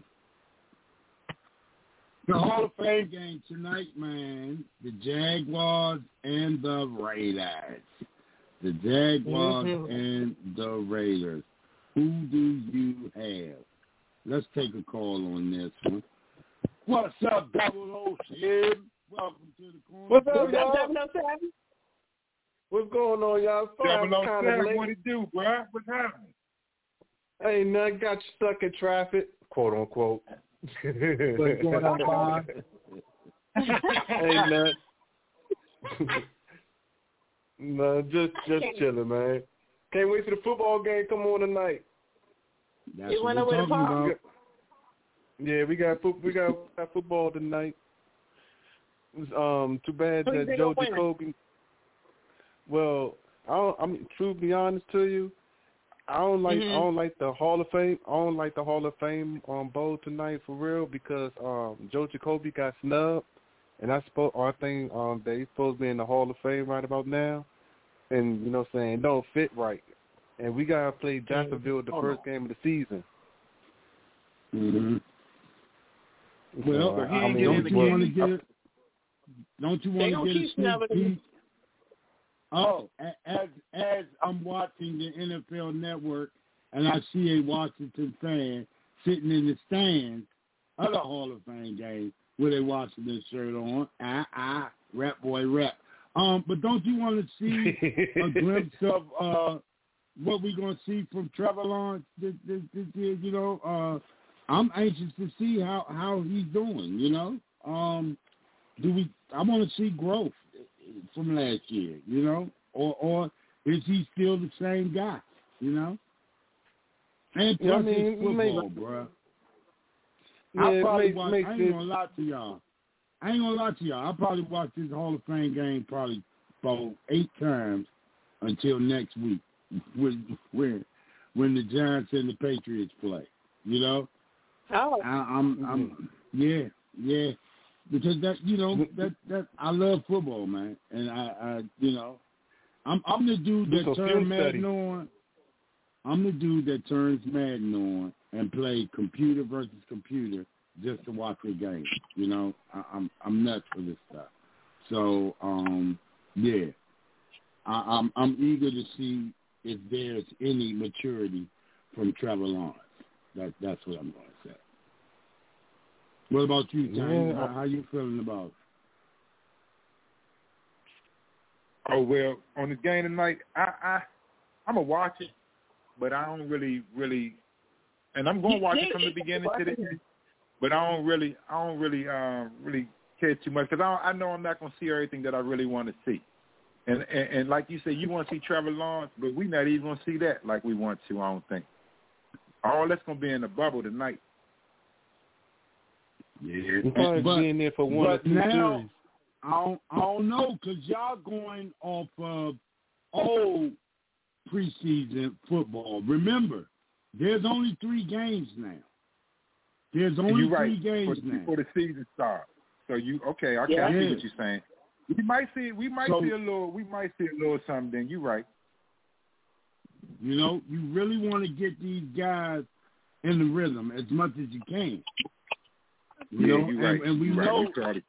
The Hall of Fame game tonight, man. The Jaguars and the Raiders. The Jaguars and the Raiders. Who do you have? Let's take a call on this one. What's up, 007? Welcome to the corner. What's up, y'all? What's going on, y'all? Sorry, what it do, bro? What's happening? Hey, nothing. Got you stuck in traffic, quote unquote. What's going on, Bob? Hey, nothing. No, just chilling, man. Can't wait for the football game come on tonight. That's what we're talking about. Yeah, we got football tonight. Too bad that Joe Jacoby. Well, I mean, to be honest to you, I don't like the Hall of Fame. I don't like the Hall of Fame bowl tonight for real because Joe Jacoby got snubbed, and I think that he's supposed to be in the Hall of Fame right about now, and you know what I'm saying, don't fit right. And we gotta play Jacksonville the first game of the season. Well, don't you want to get a sneak peek? Oh, as I'm watching the NFL Network and I see a Washington fan sitting in the stands of the Hall of Fame game with a Washington shirt on, rep boy rep. But don't you want to see a glimpse of what we're going to see from Trevor Lawrence this year? You know, I'm anxious to see how he's doing. You know, I want to see growth from last year, you know, or is he still the same guy, you know? And plus it's football, bro. I ain't gonna lie to y'all. I probably watch this Hall of Fame game probably about 8 times until next week when the Giants and the Patriots play, you know? Oh. Yeah. Because that, you know, that I love football, man, and I you know, I'm the dude that turns Madden on. I'm the dude that turns Madden on and play computer versus computer just to watch the game. You know, I'm nuts for this stuff. So yeah, I'm eager to see if there's any maturity from Trevor Lawrence. That's what I'm going to say. What about you, Tony? How you feeling about it? Oh, well, on this game tonight, I'm going to watch it, but I don't really, and I'm going to watch it from the beginning to the end, but I don't really care too much because I know I'm not going to see everything that I really want to see. And like you said, you want to see Trevor Lawrence, but we're not even going to see that like we want to, I don't think. All that's going to be in the bubble tonight. Yeah, but being there for one or two now, series. I don't know, because y'all going off of old preseason football. Remember, there's only 3 games now. There's only three games now before the season starts. So I see what you're saying. We might see a little something. Then you're right. You know, you really want to get these guys in the rhythm as much as you can. You know, you're right. And we know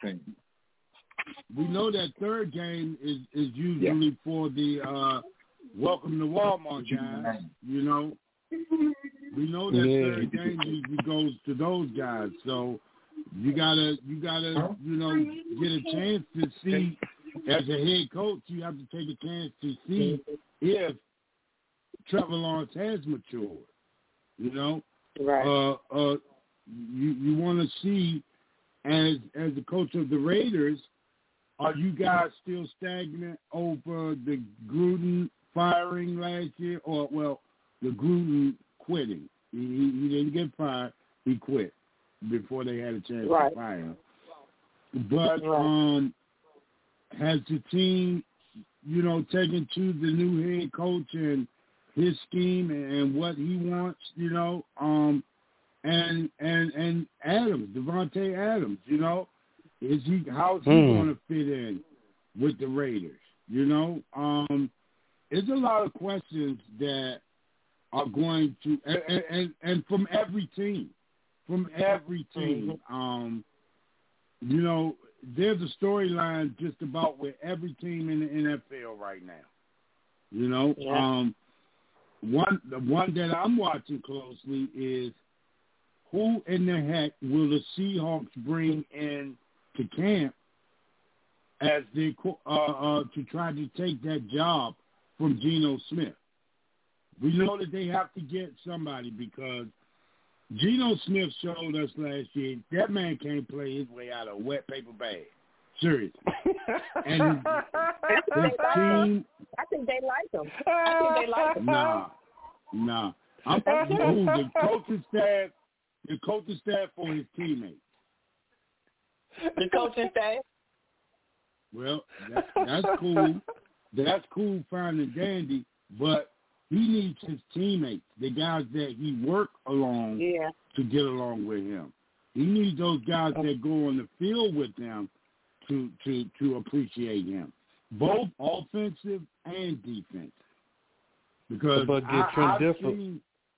we know that third game is usually for the Welcome to Walmart guys. You know, we know that third game usually goes to those guys. So you gotta get a chance to see. As a head coach, you have to take a chance to see if Trevor Lawrence has matured. You know, right? You want to see, as the coach of the Raiders, are you guys still stagnant over the Gruden firing last year, or the Gruden quitting? He didn't get fired; he quit before they had a chance to fire him. But has the team, taken to the new head coach and his scheme and what he wants, and Adams, Devontae Adams, how's he going to fit in with the Raiders? There's a lot of questions that are going to, and from every team, there's a storyline just about with every team in the NFL right now. The one that I'm watching closely is who in the heck will the Seahawks bring in to camp as they to try to take that job from Geno Smith. We know that they have to get somebody because Geno Smith showed us last year that man can't play his way out of a wet paper bag. Seriously. And his team. I think they like him. Nah. The coaching staff for his teammates. The coaching staff? Well, that's cool. That's cool, fine and dandy, but he needs his teammates, the guys that he worked along to get along with him. He needs those guys that go on the field with him to appreciate him, both offensive and defensive. Because Trent Dilfer.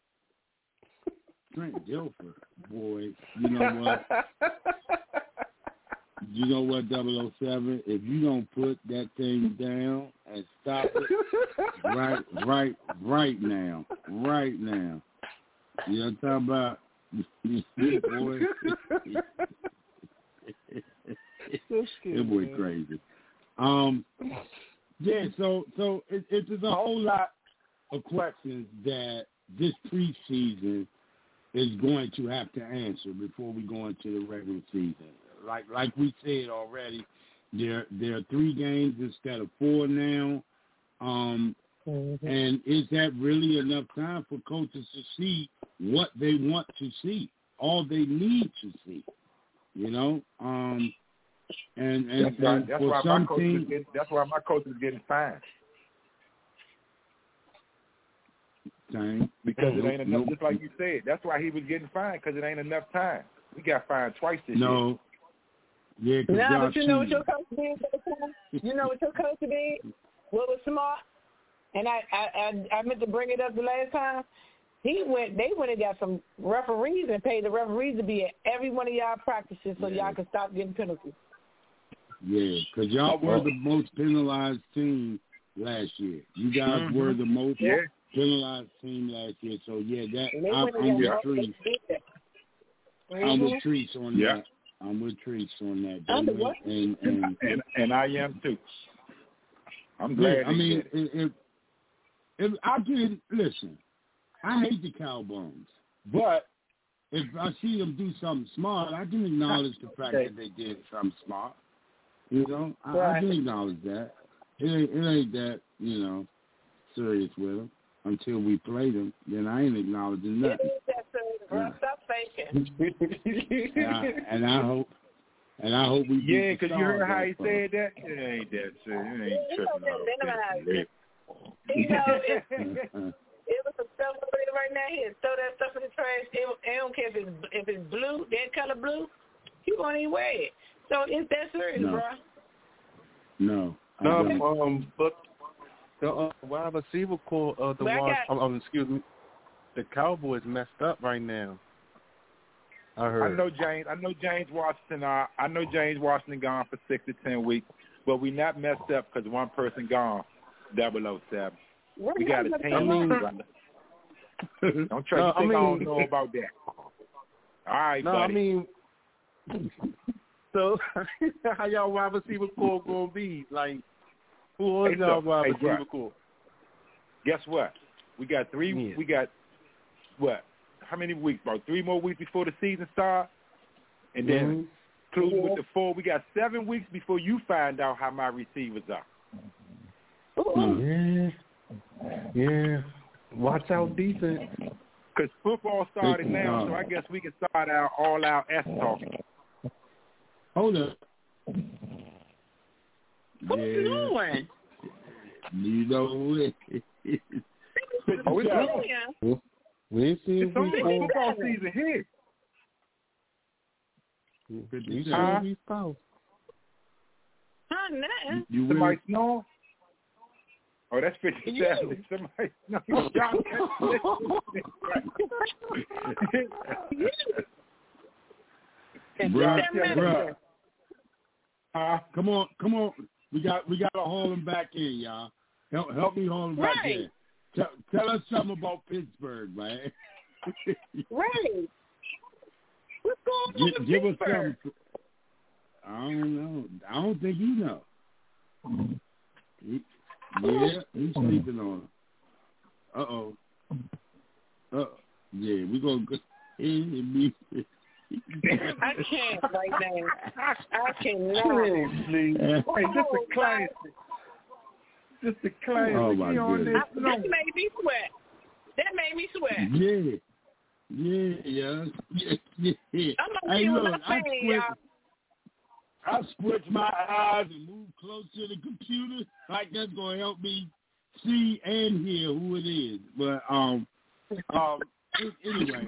Trent Dilfer, boy, you know what, 007? If you don't put that thing down and stop it right now. You know what I'm talking about? Boy. That boy crazy. So it's a whole lot of questions that this preseason is going to have to answer before we go into the regular season. Like we said already, there are 3 games instead of 4 now. And is that really enough time for coaches to see what they want to see, all they need to see? And that's for why some my teams, that's why my coach is getting fined. Because it ain't enough. Just like you said, that's why he was getting fined, because it ain't enough time. We got fined twice this year. Yeah, but you know what your coach did? You know what your coach did? What was smart? And I meant to bring it up the last time. They went and got some referees and paid the referees to be at every one of y'all practices so y'all could stop getting penalties. Yeah, because y'all were the most penalized team last year. You guys were the most penalized team last year. So, I'm with Trees. I'm with Trees on that. I'm with Trees on that. And I am too. I'm glad. If I can listen, I hate the Cowboys, but if I see them do something smart, I can acknowledge the fact that they did something smart. I can acknowledge that. It ain't that serious with them until we play them. Then I ain't acknowledging nothing. Stop And I hope we. Yeah, because you heard how he said that. It ain't that shit. It ain't tripping out. It was some stuff over there right now. Here, throw that stuff in the trash. I don't care if it's blue, that color blue. He won't even wear it. So it's that serious, bro. No. But the wide receiver core of the the Cowboys messed up right now. I heard. I know James Washington. I know James Washington gone for 6 to 10 weeks, but we not messed up because one person gone. 007. We got a team. Don't try to think I don't know about that. All right, buddy. I mean, so how y'all wide receiver core gonna be? Like, who is y'all wide receiver core? Guess what? We got 3. Yeah. We got what? How many weeks? About 3 more weeks before the season starts, and then including with the 4, we got 7 weeks before you find out how my receivers are. Yeah. Watch out defense. Because football started now, so I guess we can start our all-out S-talk. Hold up. What you doing? You know it. We ain't seen it's only football season here. Somebody snore? Oh, that's 57. Somebody snore. Bruh. Come on. We got to haul him back in, y'all. Help me haul him back in. Tell us something about Pittsburgh, man. Right. What's going on in give Pittsburgh? Us something. I don't know. I don't think you know. He's sleeping on him. Uh-oh. Yeah, we're going to go. I can't right now. I cannot. Hey, just a classic. Just a classic. Oh, my goodness. That made me sweat. Yeah. I'm not playing, y'all. I switch my eyes and move close to the computer. Like that's gonna help me see and hear who it is. But anyway.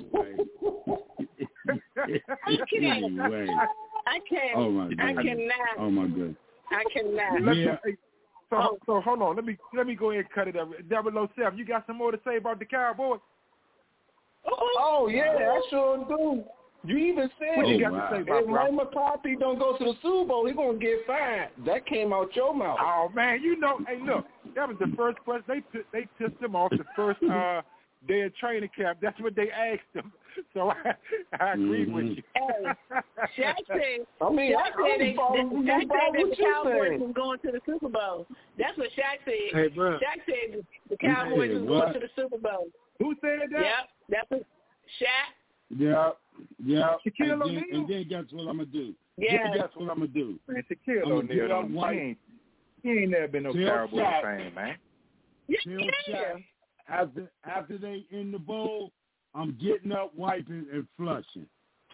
I can't. Oh my God. I cannot. Oh my God. I cannot. Yeah. So hold on. Let me go ahead and cut it up. 007, you got some more to say about the Cowboys? Oh yeah, I sure do. You even said what you got to say about if Mike McCarthy don't go to the Super Bowl, he's gonna get fined. That came out your mouth. Oh man, you know, hey look, that was the first question. They pissed him off the first day of training camp. That's what they asked him. So I agree with you. Hey, Shaq said. I mean, Shaq said the Cowboys was going to the Super Bowl. That's what Shaq said. Hey, bro. Shaq said the Cowboys was going to the Super Bowl. Who said that? Yep, that's what Shaq. Yeah. Shaquille O'Neal. And then guess what I'm gonna do? Yeah. Guess what I'm gonna do? Man, Shaquille O'Neal, he ain't never been no Cowboy fan, man. Yeah. After they in the bowl, I'm getting up, wiping, and flushing.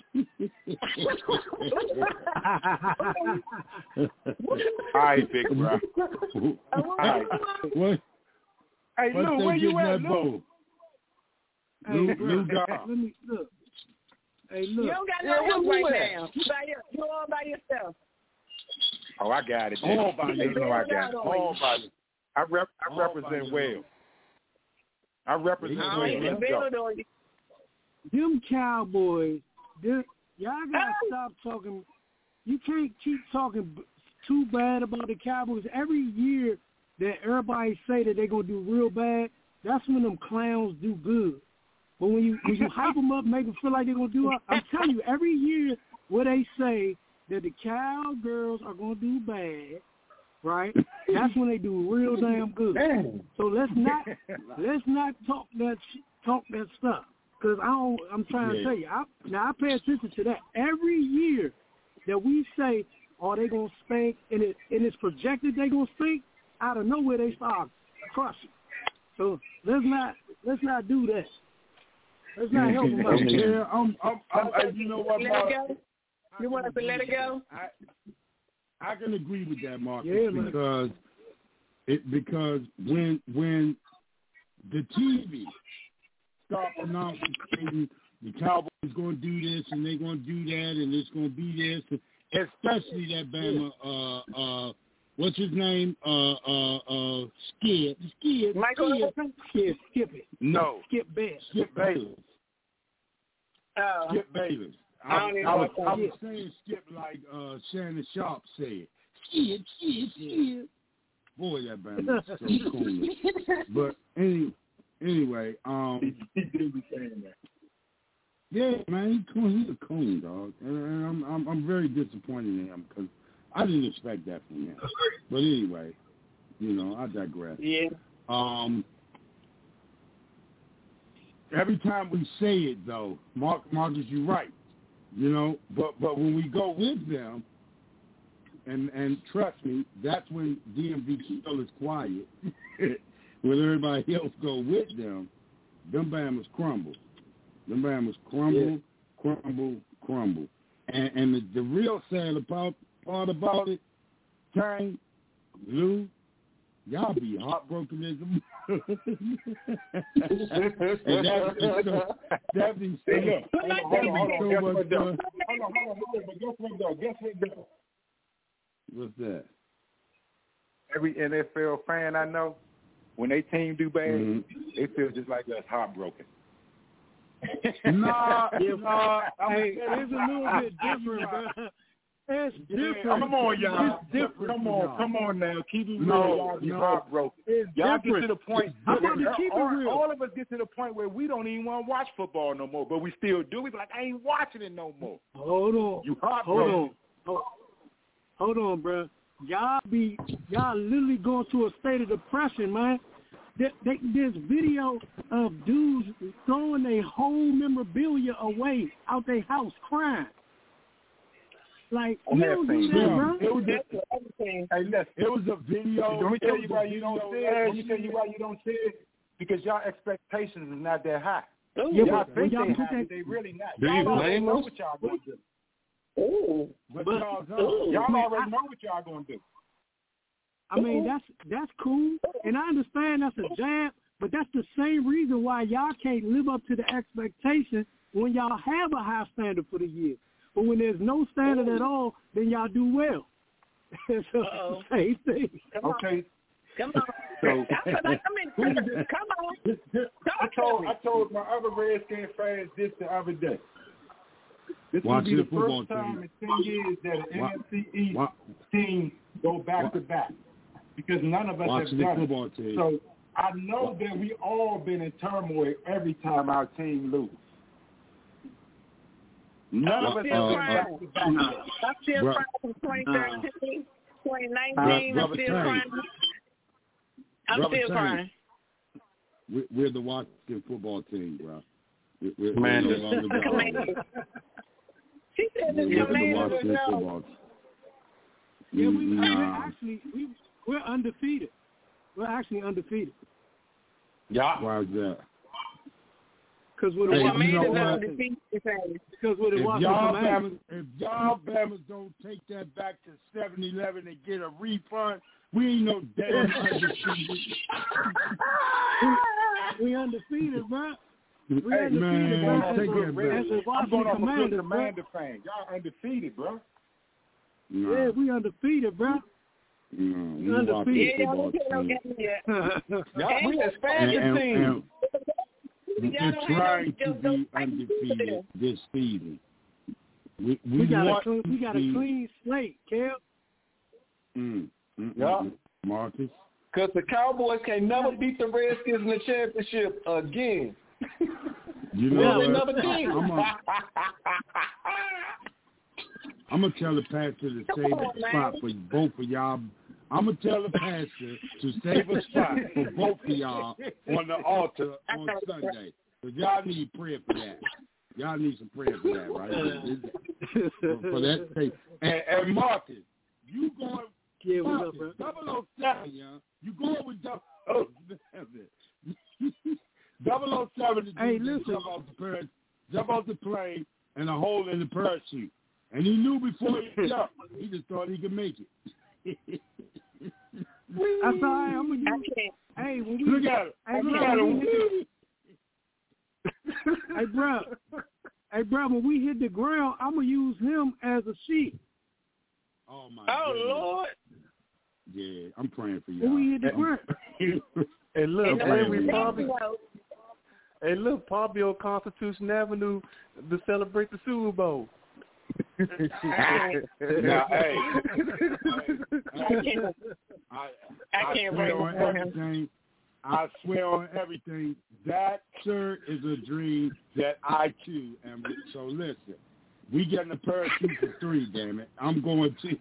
All right, big bro. All right. Hey, Lou, where you at, Lou? Lou Let me look. Hey, look. You don't got no help right now. You all by yourself. Oh, I got it. All by you know I got it. All by it. I represent Wales. I represent Wales. Them Cowboys, y'all gotta stop talking. You can't keep talking too bad about the Cowboys. Every year that everybody say that they're gonna do real bad, that's when them clowns do good. But when you hype them up, make them feel like they're gonna do, I'm telling you, every year where they say that the Cowgirls are gonna do bad, right? That's when they do real damn good. So let's not talk that stuff. Because I'm trying to tell you, I pay attention to that. Every year that we say, oh, they going to spank, and it's projected they going to spank, out of nowhere they start crushing. So let's not do that. Let's not help him out. Yeah, you know what, Mark? You want us to let it go? I can agree with that, Marcus, yeah, because when the TV start announcing the Cowboys going to do this and they're going to do that and it's going to be this, especially that Bama, what's his name? Skip. Michael Skip it. No. Skip Bayless. Skip Bayless. Skip Bayless. I was saying Skip like Shannon Sharp said. Skip. Boy, that band was so cool. But anyway, he did be saying that. Yeah, man, he's a coon, dog, and I'm very disappointed in him because I didn't expect that from him. But anyway, I digress. Yeah. Every time we say it, though, Marcus, you're right. But when we go with them, and trust me, that's when DMV still is quiet. When everybody else go with them Bamas crumble. Them Bamas crumble. And the real sad part about it, Tang, Lou, y'all be heartbroken as a and that be so much fun. Hold on. Guess what? What's that? Every NFL fan I know, when they team do bad, they feel just like us, heartbroken. Nah. Hey, it's a little bit different, bro. It's different. Come on, y'all. It's different. Come on now. Keep it real. Y'all be heartbroken. Y'all get to the point. All of us get to the point where we don't even want to watch football no more, but we still do. We be like, I ain't watching it no more. Hold on. You heartbroken. Hold on, bro. Y'all literally going through a state of depression, man. There's video of dudes throwing their whole memorabilia away out their house crying. Like, you don't do that, bro. It was a video. Let me tell you why you don't see it. Because y'all expectations is not that high. Y'all think they high, but they really not. Y'all already know what y'all going to do. Y'all already know what y'all going to do. I mean, that's cool, and I understand that's a jab, but that's the same reason why y'all can't live up to the expectation when y'all have a high standard for the year. But when there's no standard at all, then y'all do well. It's the same thing. Okay. Come on. So, come on. I told my other Redskin fans this the other day. This will be the first time in 10 years that an NFC East team go back to back. Because none of us have done it. So I know that we all been in turmoil every time our team lose. None of us have back to back. I'm still crying from 2013, 2019. I'm still crying. I'm still crying. We're the Washington football team, bro. Commander. She said the Commanders no. Yeah, we're undefeated. We're actually undefeated. Yeah. Why is that? Because we're the undefeated. Because we're the Washington Commanders. If y'all Bammers don't take that back to 7-Eleven and get a refund, we ain't no damn undefeated. We undefeated, bro. Hey, man, take that back. I'm going off a good Commander fan. Y'all undefeated, bro. No. Yeah, we undefeated, bro. No, undefeated. We expansion team. We're trying to be undefeated this season. We got a clean slate, Kel. Marcus. Because the Cowboys can never beat the Redskins in the championship again. You know what? Another team. I'm going to tell the pastor to save a spot for both of y'all. I'm going to tell the pastor to save a spot for both of y'all on the altar on Sunday. Because y'all need prayer for that. Y'all need some prayer for that, right? for that tape. And Marcus, you going... Yeah, what's up, bro? 007, y'all. You going with 007. 007 to jump off the plane and a hole in the parachute. And he knew before he jumped. He just thought he could make it. I thought, I'm going to use it. Hey, when we look at him. Hey, bro, when we hit the ground, I'm going to use him as a sheep. Oh, my God. Oh, Lord. Yeah, I'm praying for you. When we hit the ground. Hey, look, probably on Constitution Avenue to celebrate the Super Bowl. Now, hey, I swear on everything. I swear on everything. That, sir, is a dream that I too am. So listen, we getting a parachute for 3. Damn it, I'm going to.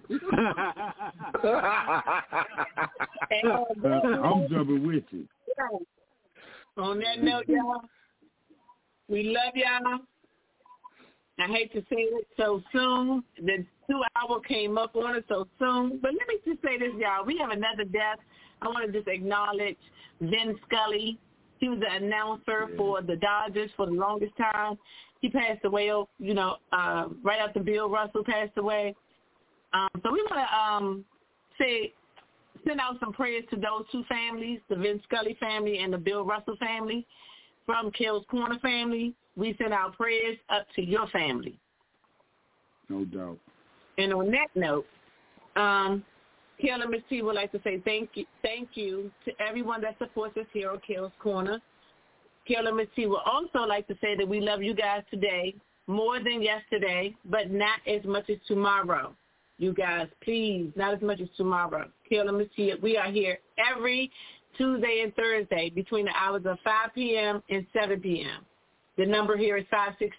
I'm jumping with you. On that note, y'all, we love y'all. I hate to say it so soon. The 2-hour came up on us so soon. But let me just say this, y'all. We have another death. I want to just acknowledge Vin Scully. He was the announcer for the Dodgers for the longest time. He passed away, right after Bill Russell passed away. So we want to send out some prayers to those 2 families, the Vin Scully family and the Bill Russell family. From Kel's Corner family, we send our prayers up to your family. No doubt. And on that note, Kel and Ms. T would like to say thank you to everyone that supports us here on Kel's Corner. Kel and Ms. T would also like to say that we love you guys today more than yesterday, but not as much as tomorrow. You guys, please, not as much as tomorrow. Kel and Ms. T, we are here every Tuesday and Thursday between the hours of 5 p.m. and 7 p.m. The number here is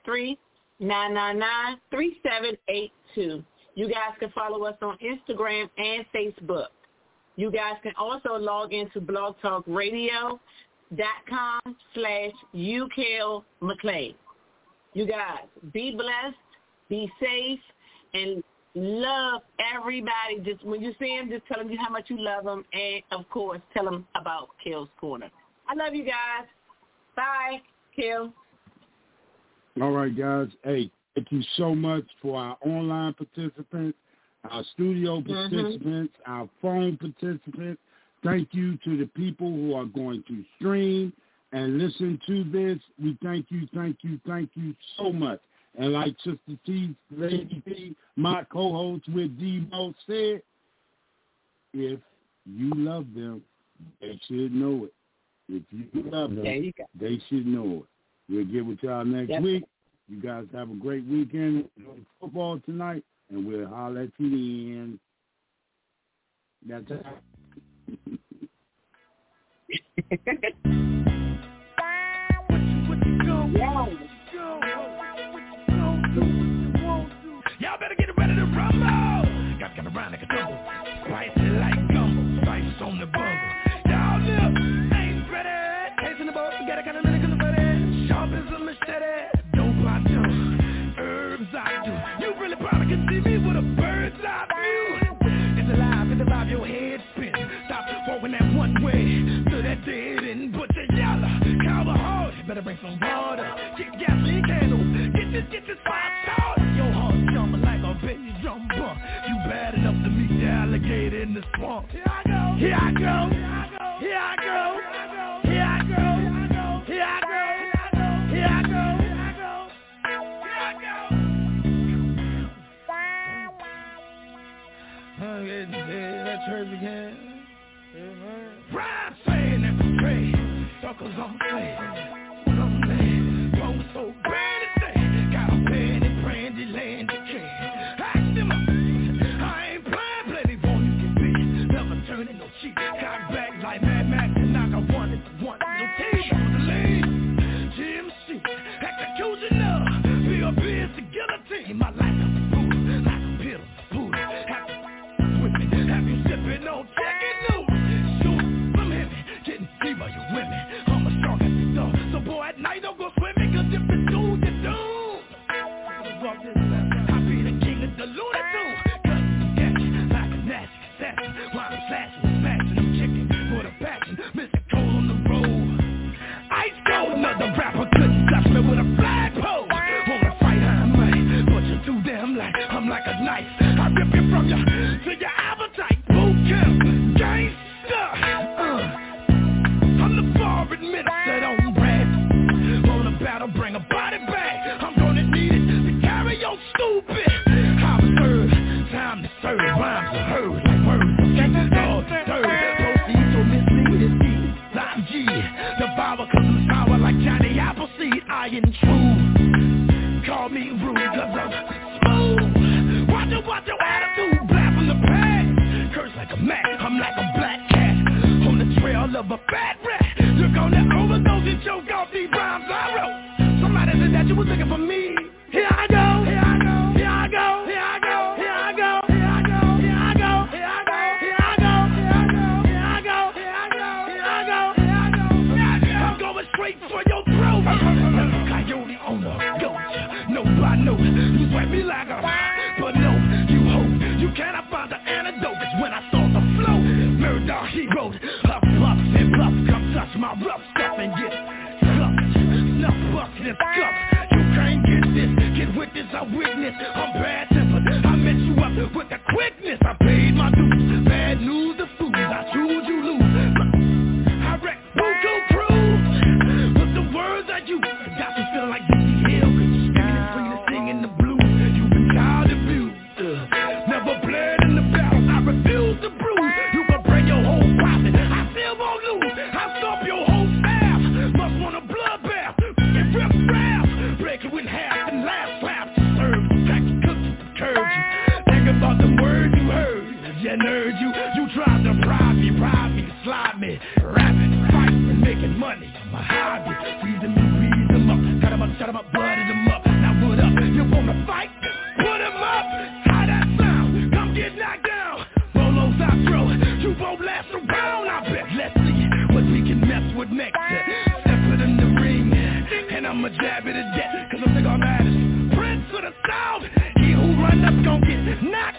563-999-3782. You guys can follow us on Instagram and Facebook. You guys can also log into blogtalkradio.com/UKelMcClain. You guys, be blessed, be safe, and love everybody. Just when you see them, just tell them how much you love them, and of course, tell them about Kel's Corner. I love you guys. Bye, Kel. All right, guys. Hey, thank you so much for our online participants, our studio participants, our phone participants. Thank you to the people who are going to stream and listen to this. We thank you so much. And like Sister T, Lady T, my co-host with Debo said, if you love them, they should know it. If you love them, they should know it. We'll get with y'all next week. You guys have a great weekend. Football tonight, and we'll holler at you then. That's it. Y'all better get ready to rumble. Got around like a tumble. Spicy like gumbo. Spices on the bungle. Y'all live, ain't ready. Tasting the boat, got a kind of minute, buddy. Sharp as a machete. Dope I do, herbs I do. You really probably can see me with a bird's eye view. It's alive, it's alive, your head spin. Stop walking that one way to that dead end. Put your yellow, cow the horse. Better bring some water. Get gasoline candles. Get this fire started. Your heart jumping like a baby jumper. You bad enough to meet the alligator in the swamp. Here I go. Here I go. Here I go. Here I go. Here I go. Here I go. That church again. Rhyme saying that pray. Suckers on play. Wrong so bad to say. Got a penny, brandy, land, decay. Ask them, I ain't playing plenty for you can be. Never turning no cheek. Cock back like Mad Max and knock out one. No teeth on the lead. GMC, executioner. Be a biz to guillotine. My life is a fool, like a pill, fool. Have you sipping on chicken noodles? Shoot some heavy, getting deep by your women. I'm a shark at the door, so a knife. I rip you from your to your appetite. Boot camp, gangsta. I'm the foreign minister, don't brag. On a battle, bring a body bag. I'm gonna need it to carry your stupid. I was heard, time to serve. Rhymes are heard like words of Jesus. Dog disturbed. Proceed to mislead is deep. Lime G, devour cause I'm sour like Johnny Appleseed. I intrude. Call me rude cause I'm smooth. Watch your attitude, blast from the past. Curse like a Mac, I'm like a black cat on the trail of a fat rat. You're gonna overdose and choke off these rhymes I wrote. Somebody said that you was looking for me. Here I go, here I go, here I go, here I go, here I go, here I go, here I go, here I go, here I go, here I go, here I go, here I go, here I go, here I go. I'm going straight for your throat. Coyote on the goat. Nobody knows. You sweat me like a, but no, you hope you cannot find the antidote. It's when I saw the flow. Murder heroes, huff puffs and puffs. Come touch my rough stuff and get scuffed. Snuff bucks and scuffs. You can't get this, get with this. I witness. I'm bad tempered. I mess you up with the quickness. I paid my dues. Bad news to fools. I choose you lose. I wreck Buku Crew with the words I use. Got you feeling like D.C. Hill. Singing the blues, you've been child abused. Never bled in the battle, I refuse to bruise. You can bring your whole profit, I still won't lose. I stop your whole staff, must want a bloodbath. Get rip rap, break you in half and laugh, slap to serve. Crack your cookies to curb you. Think about the words you heard, you nerd you tried to bribe me, slide me, rapping, fighting, making money. I'm a hobby, season me, read them up, cut them up, shut them up, blooded them up. You wanna fight? Put him up! How that sound? Come get knocked down! Rolos I throw, you won't last around, I bet. Let's see what we can mess with next. Step it in the ring, and I'ma jab it to death. Cause I'm the maddest Prince of the South. He who run up gon' get knocked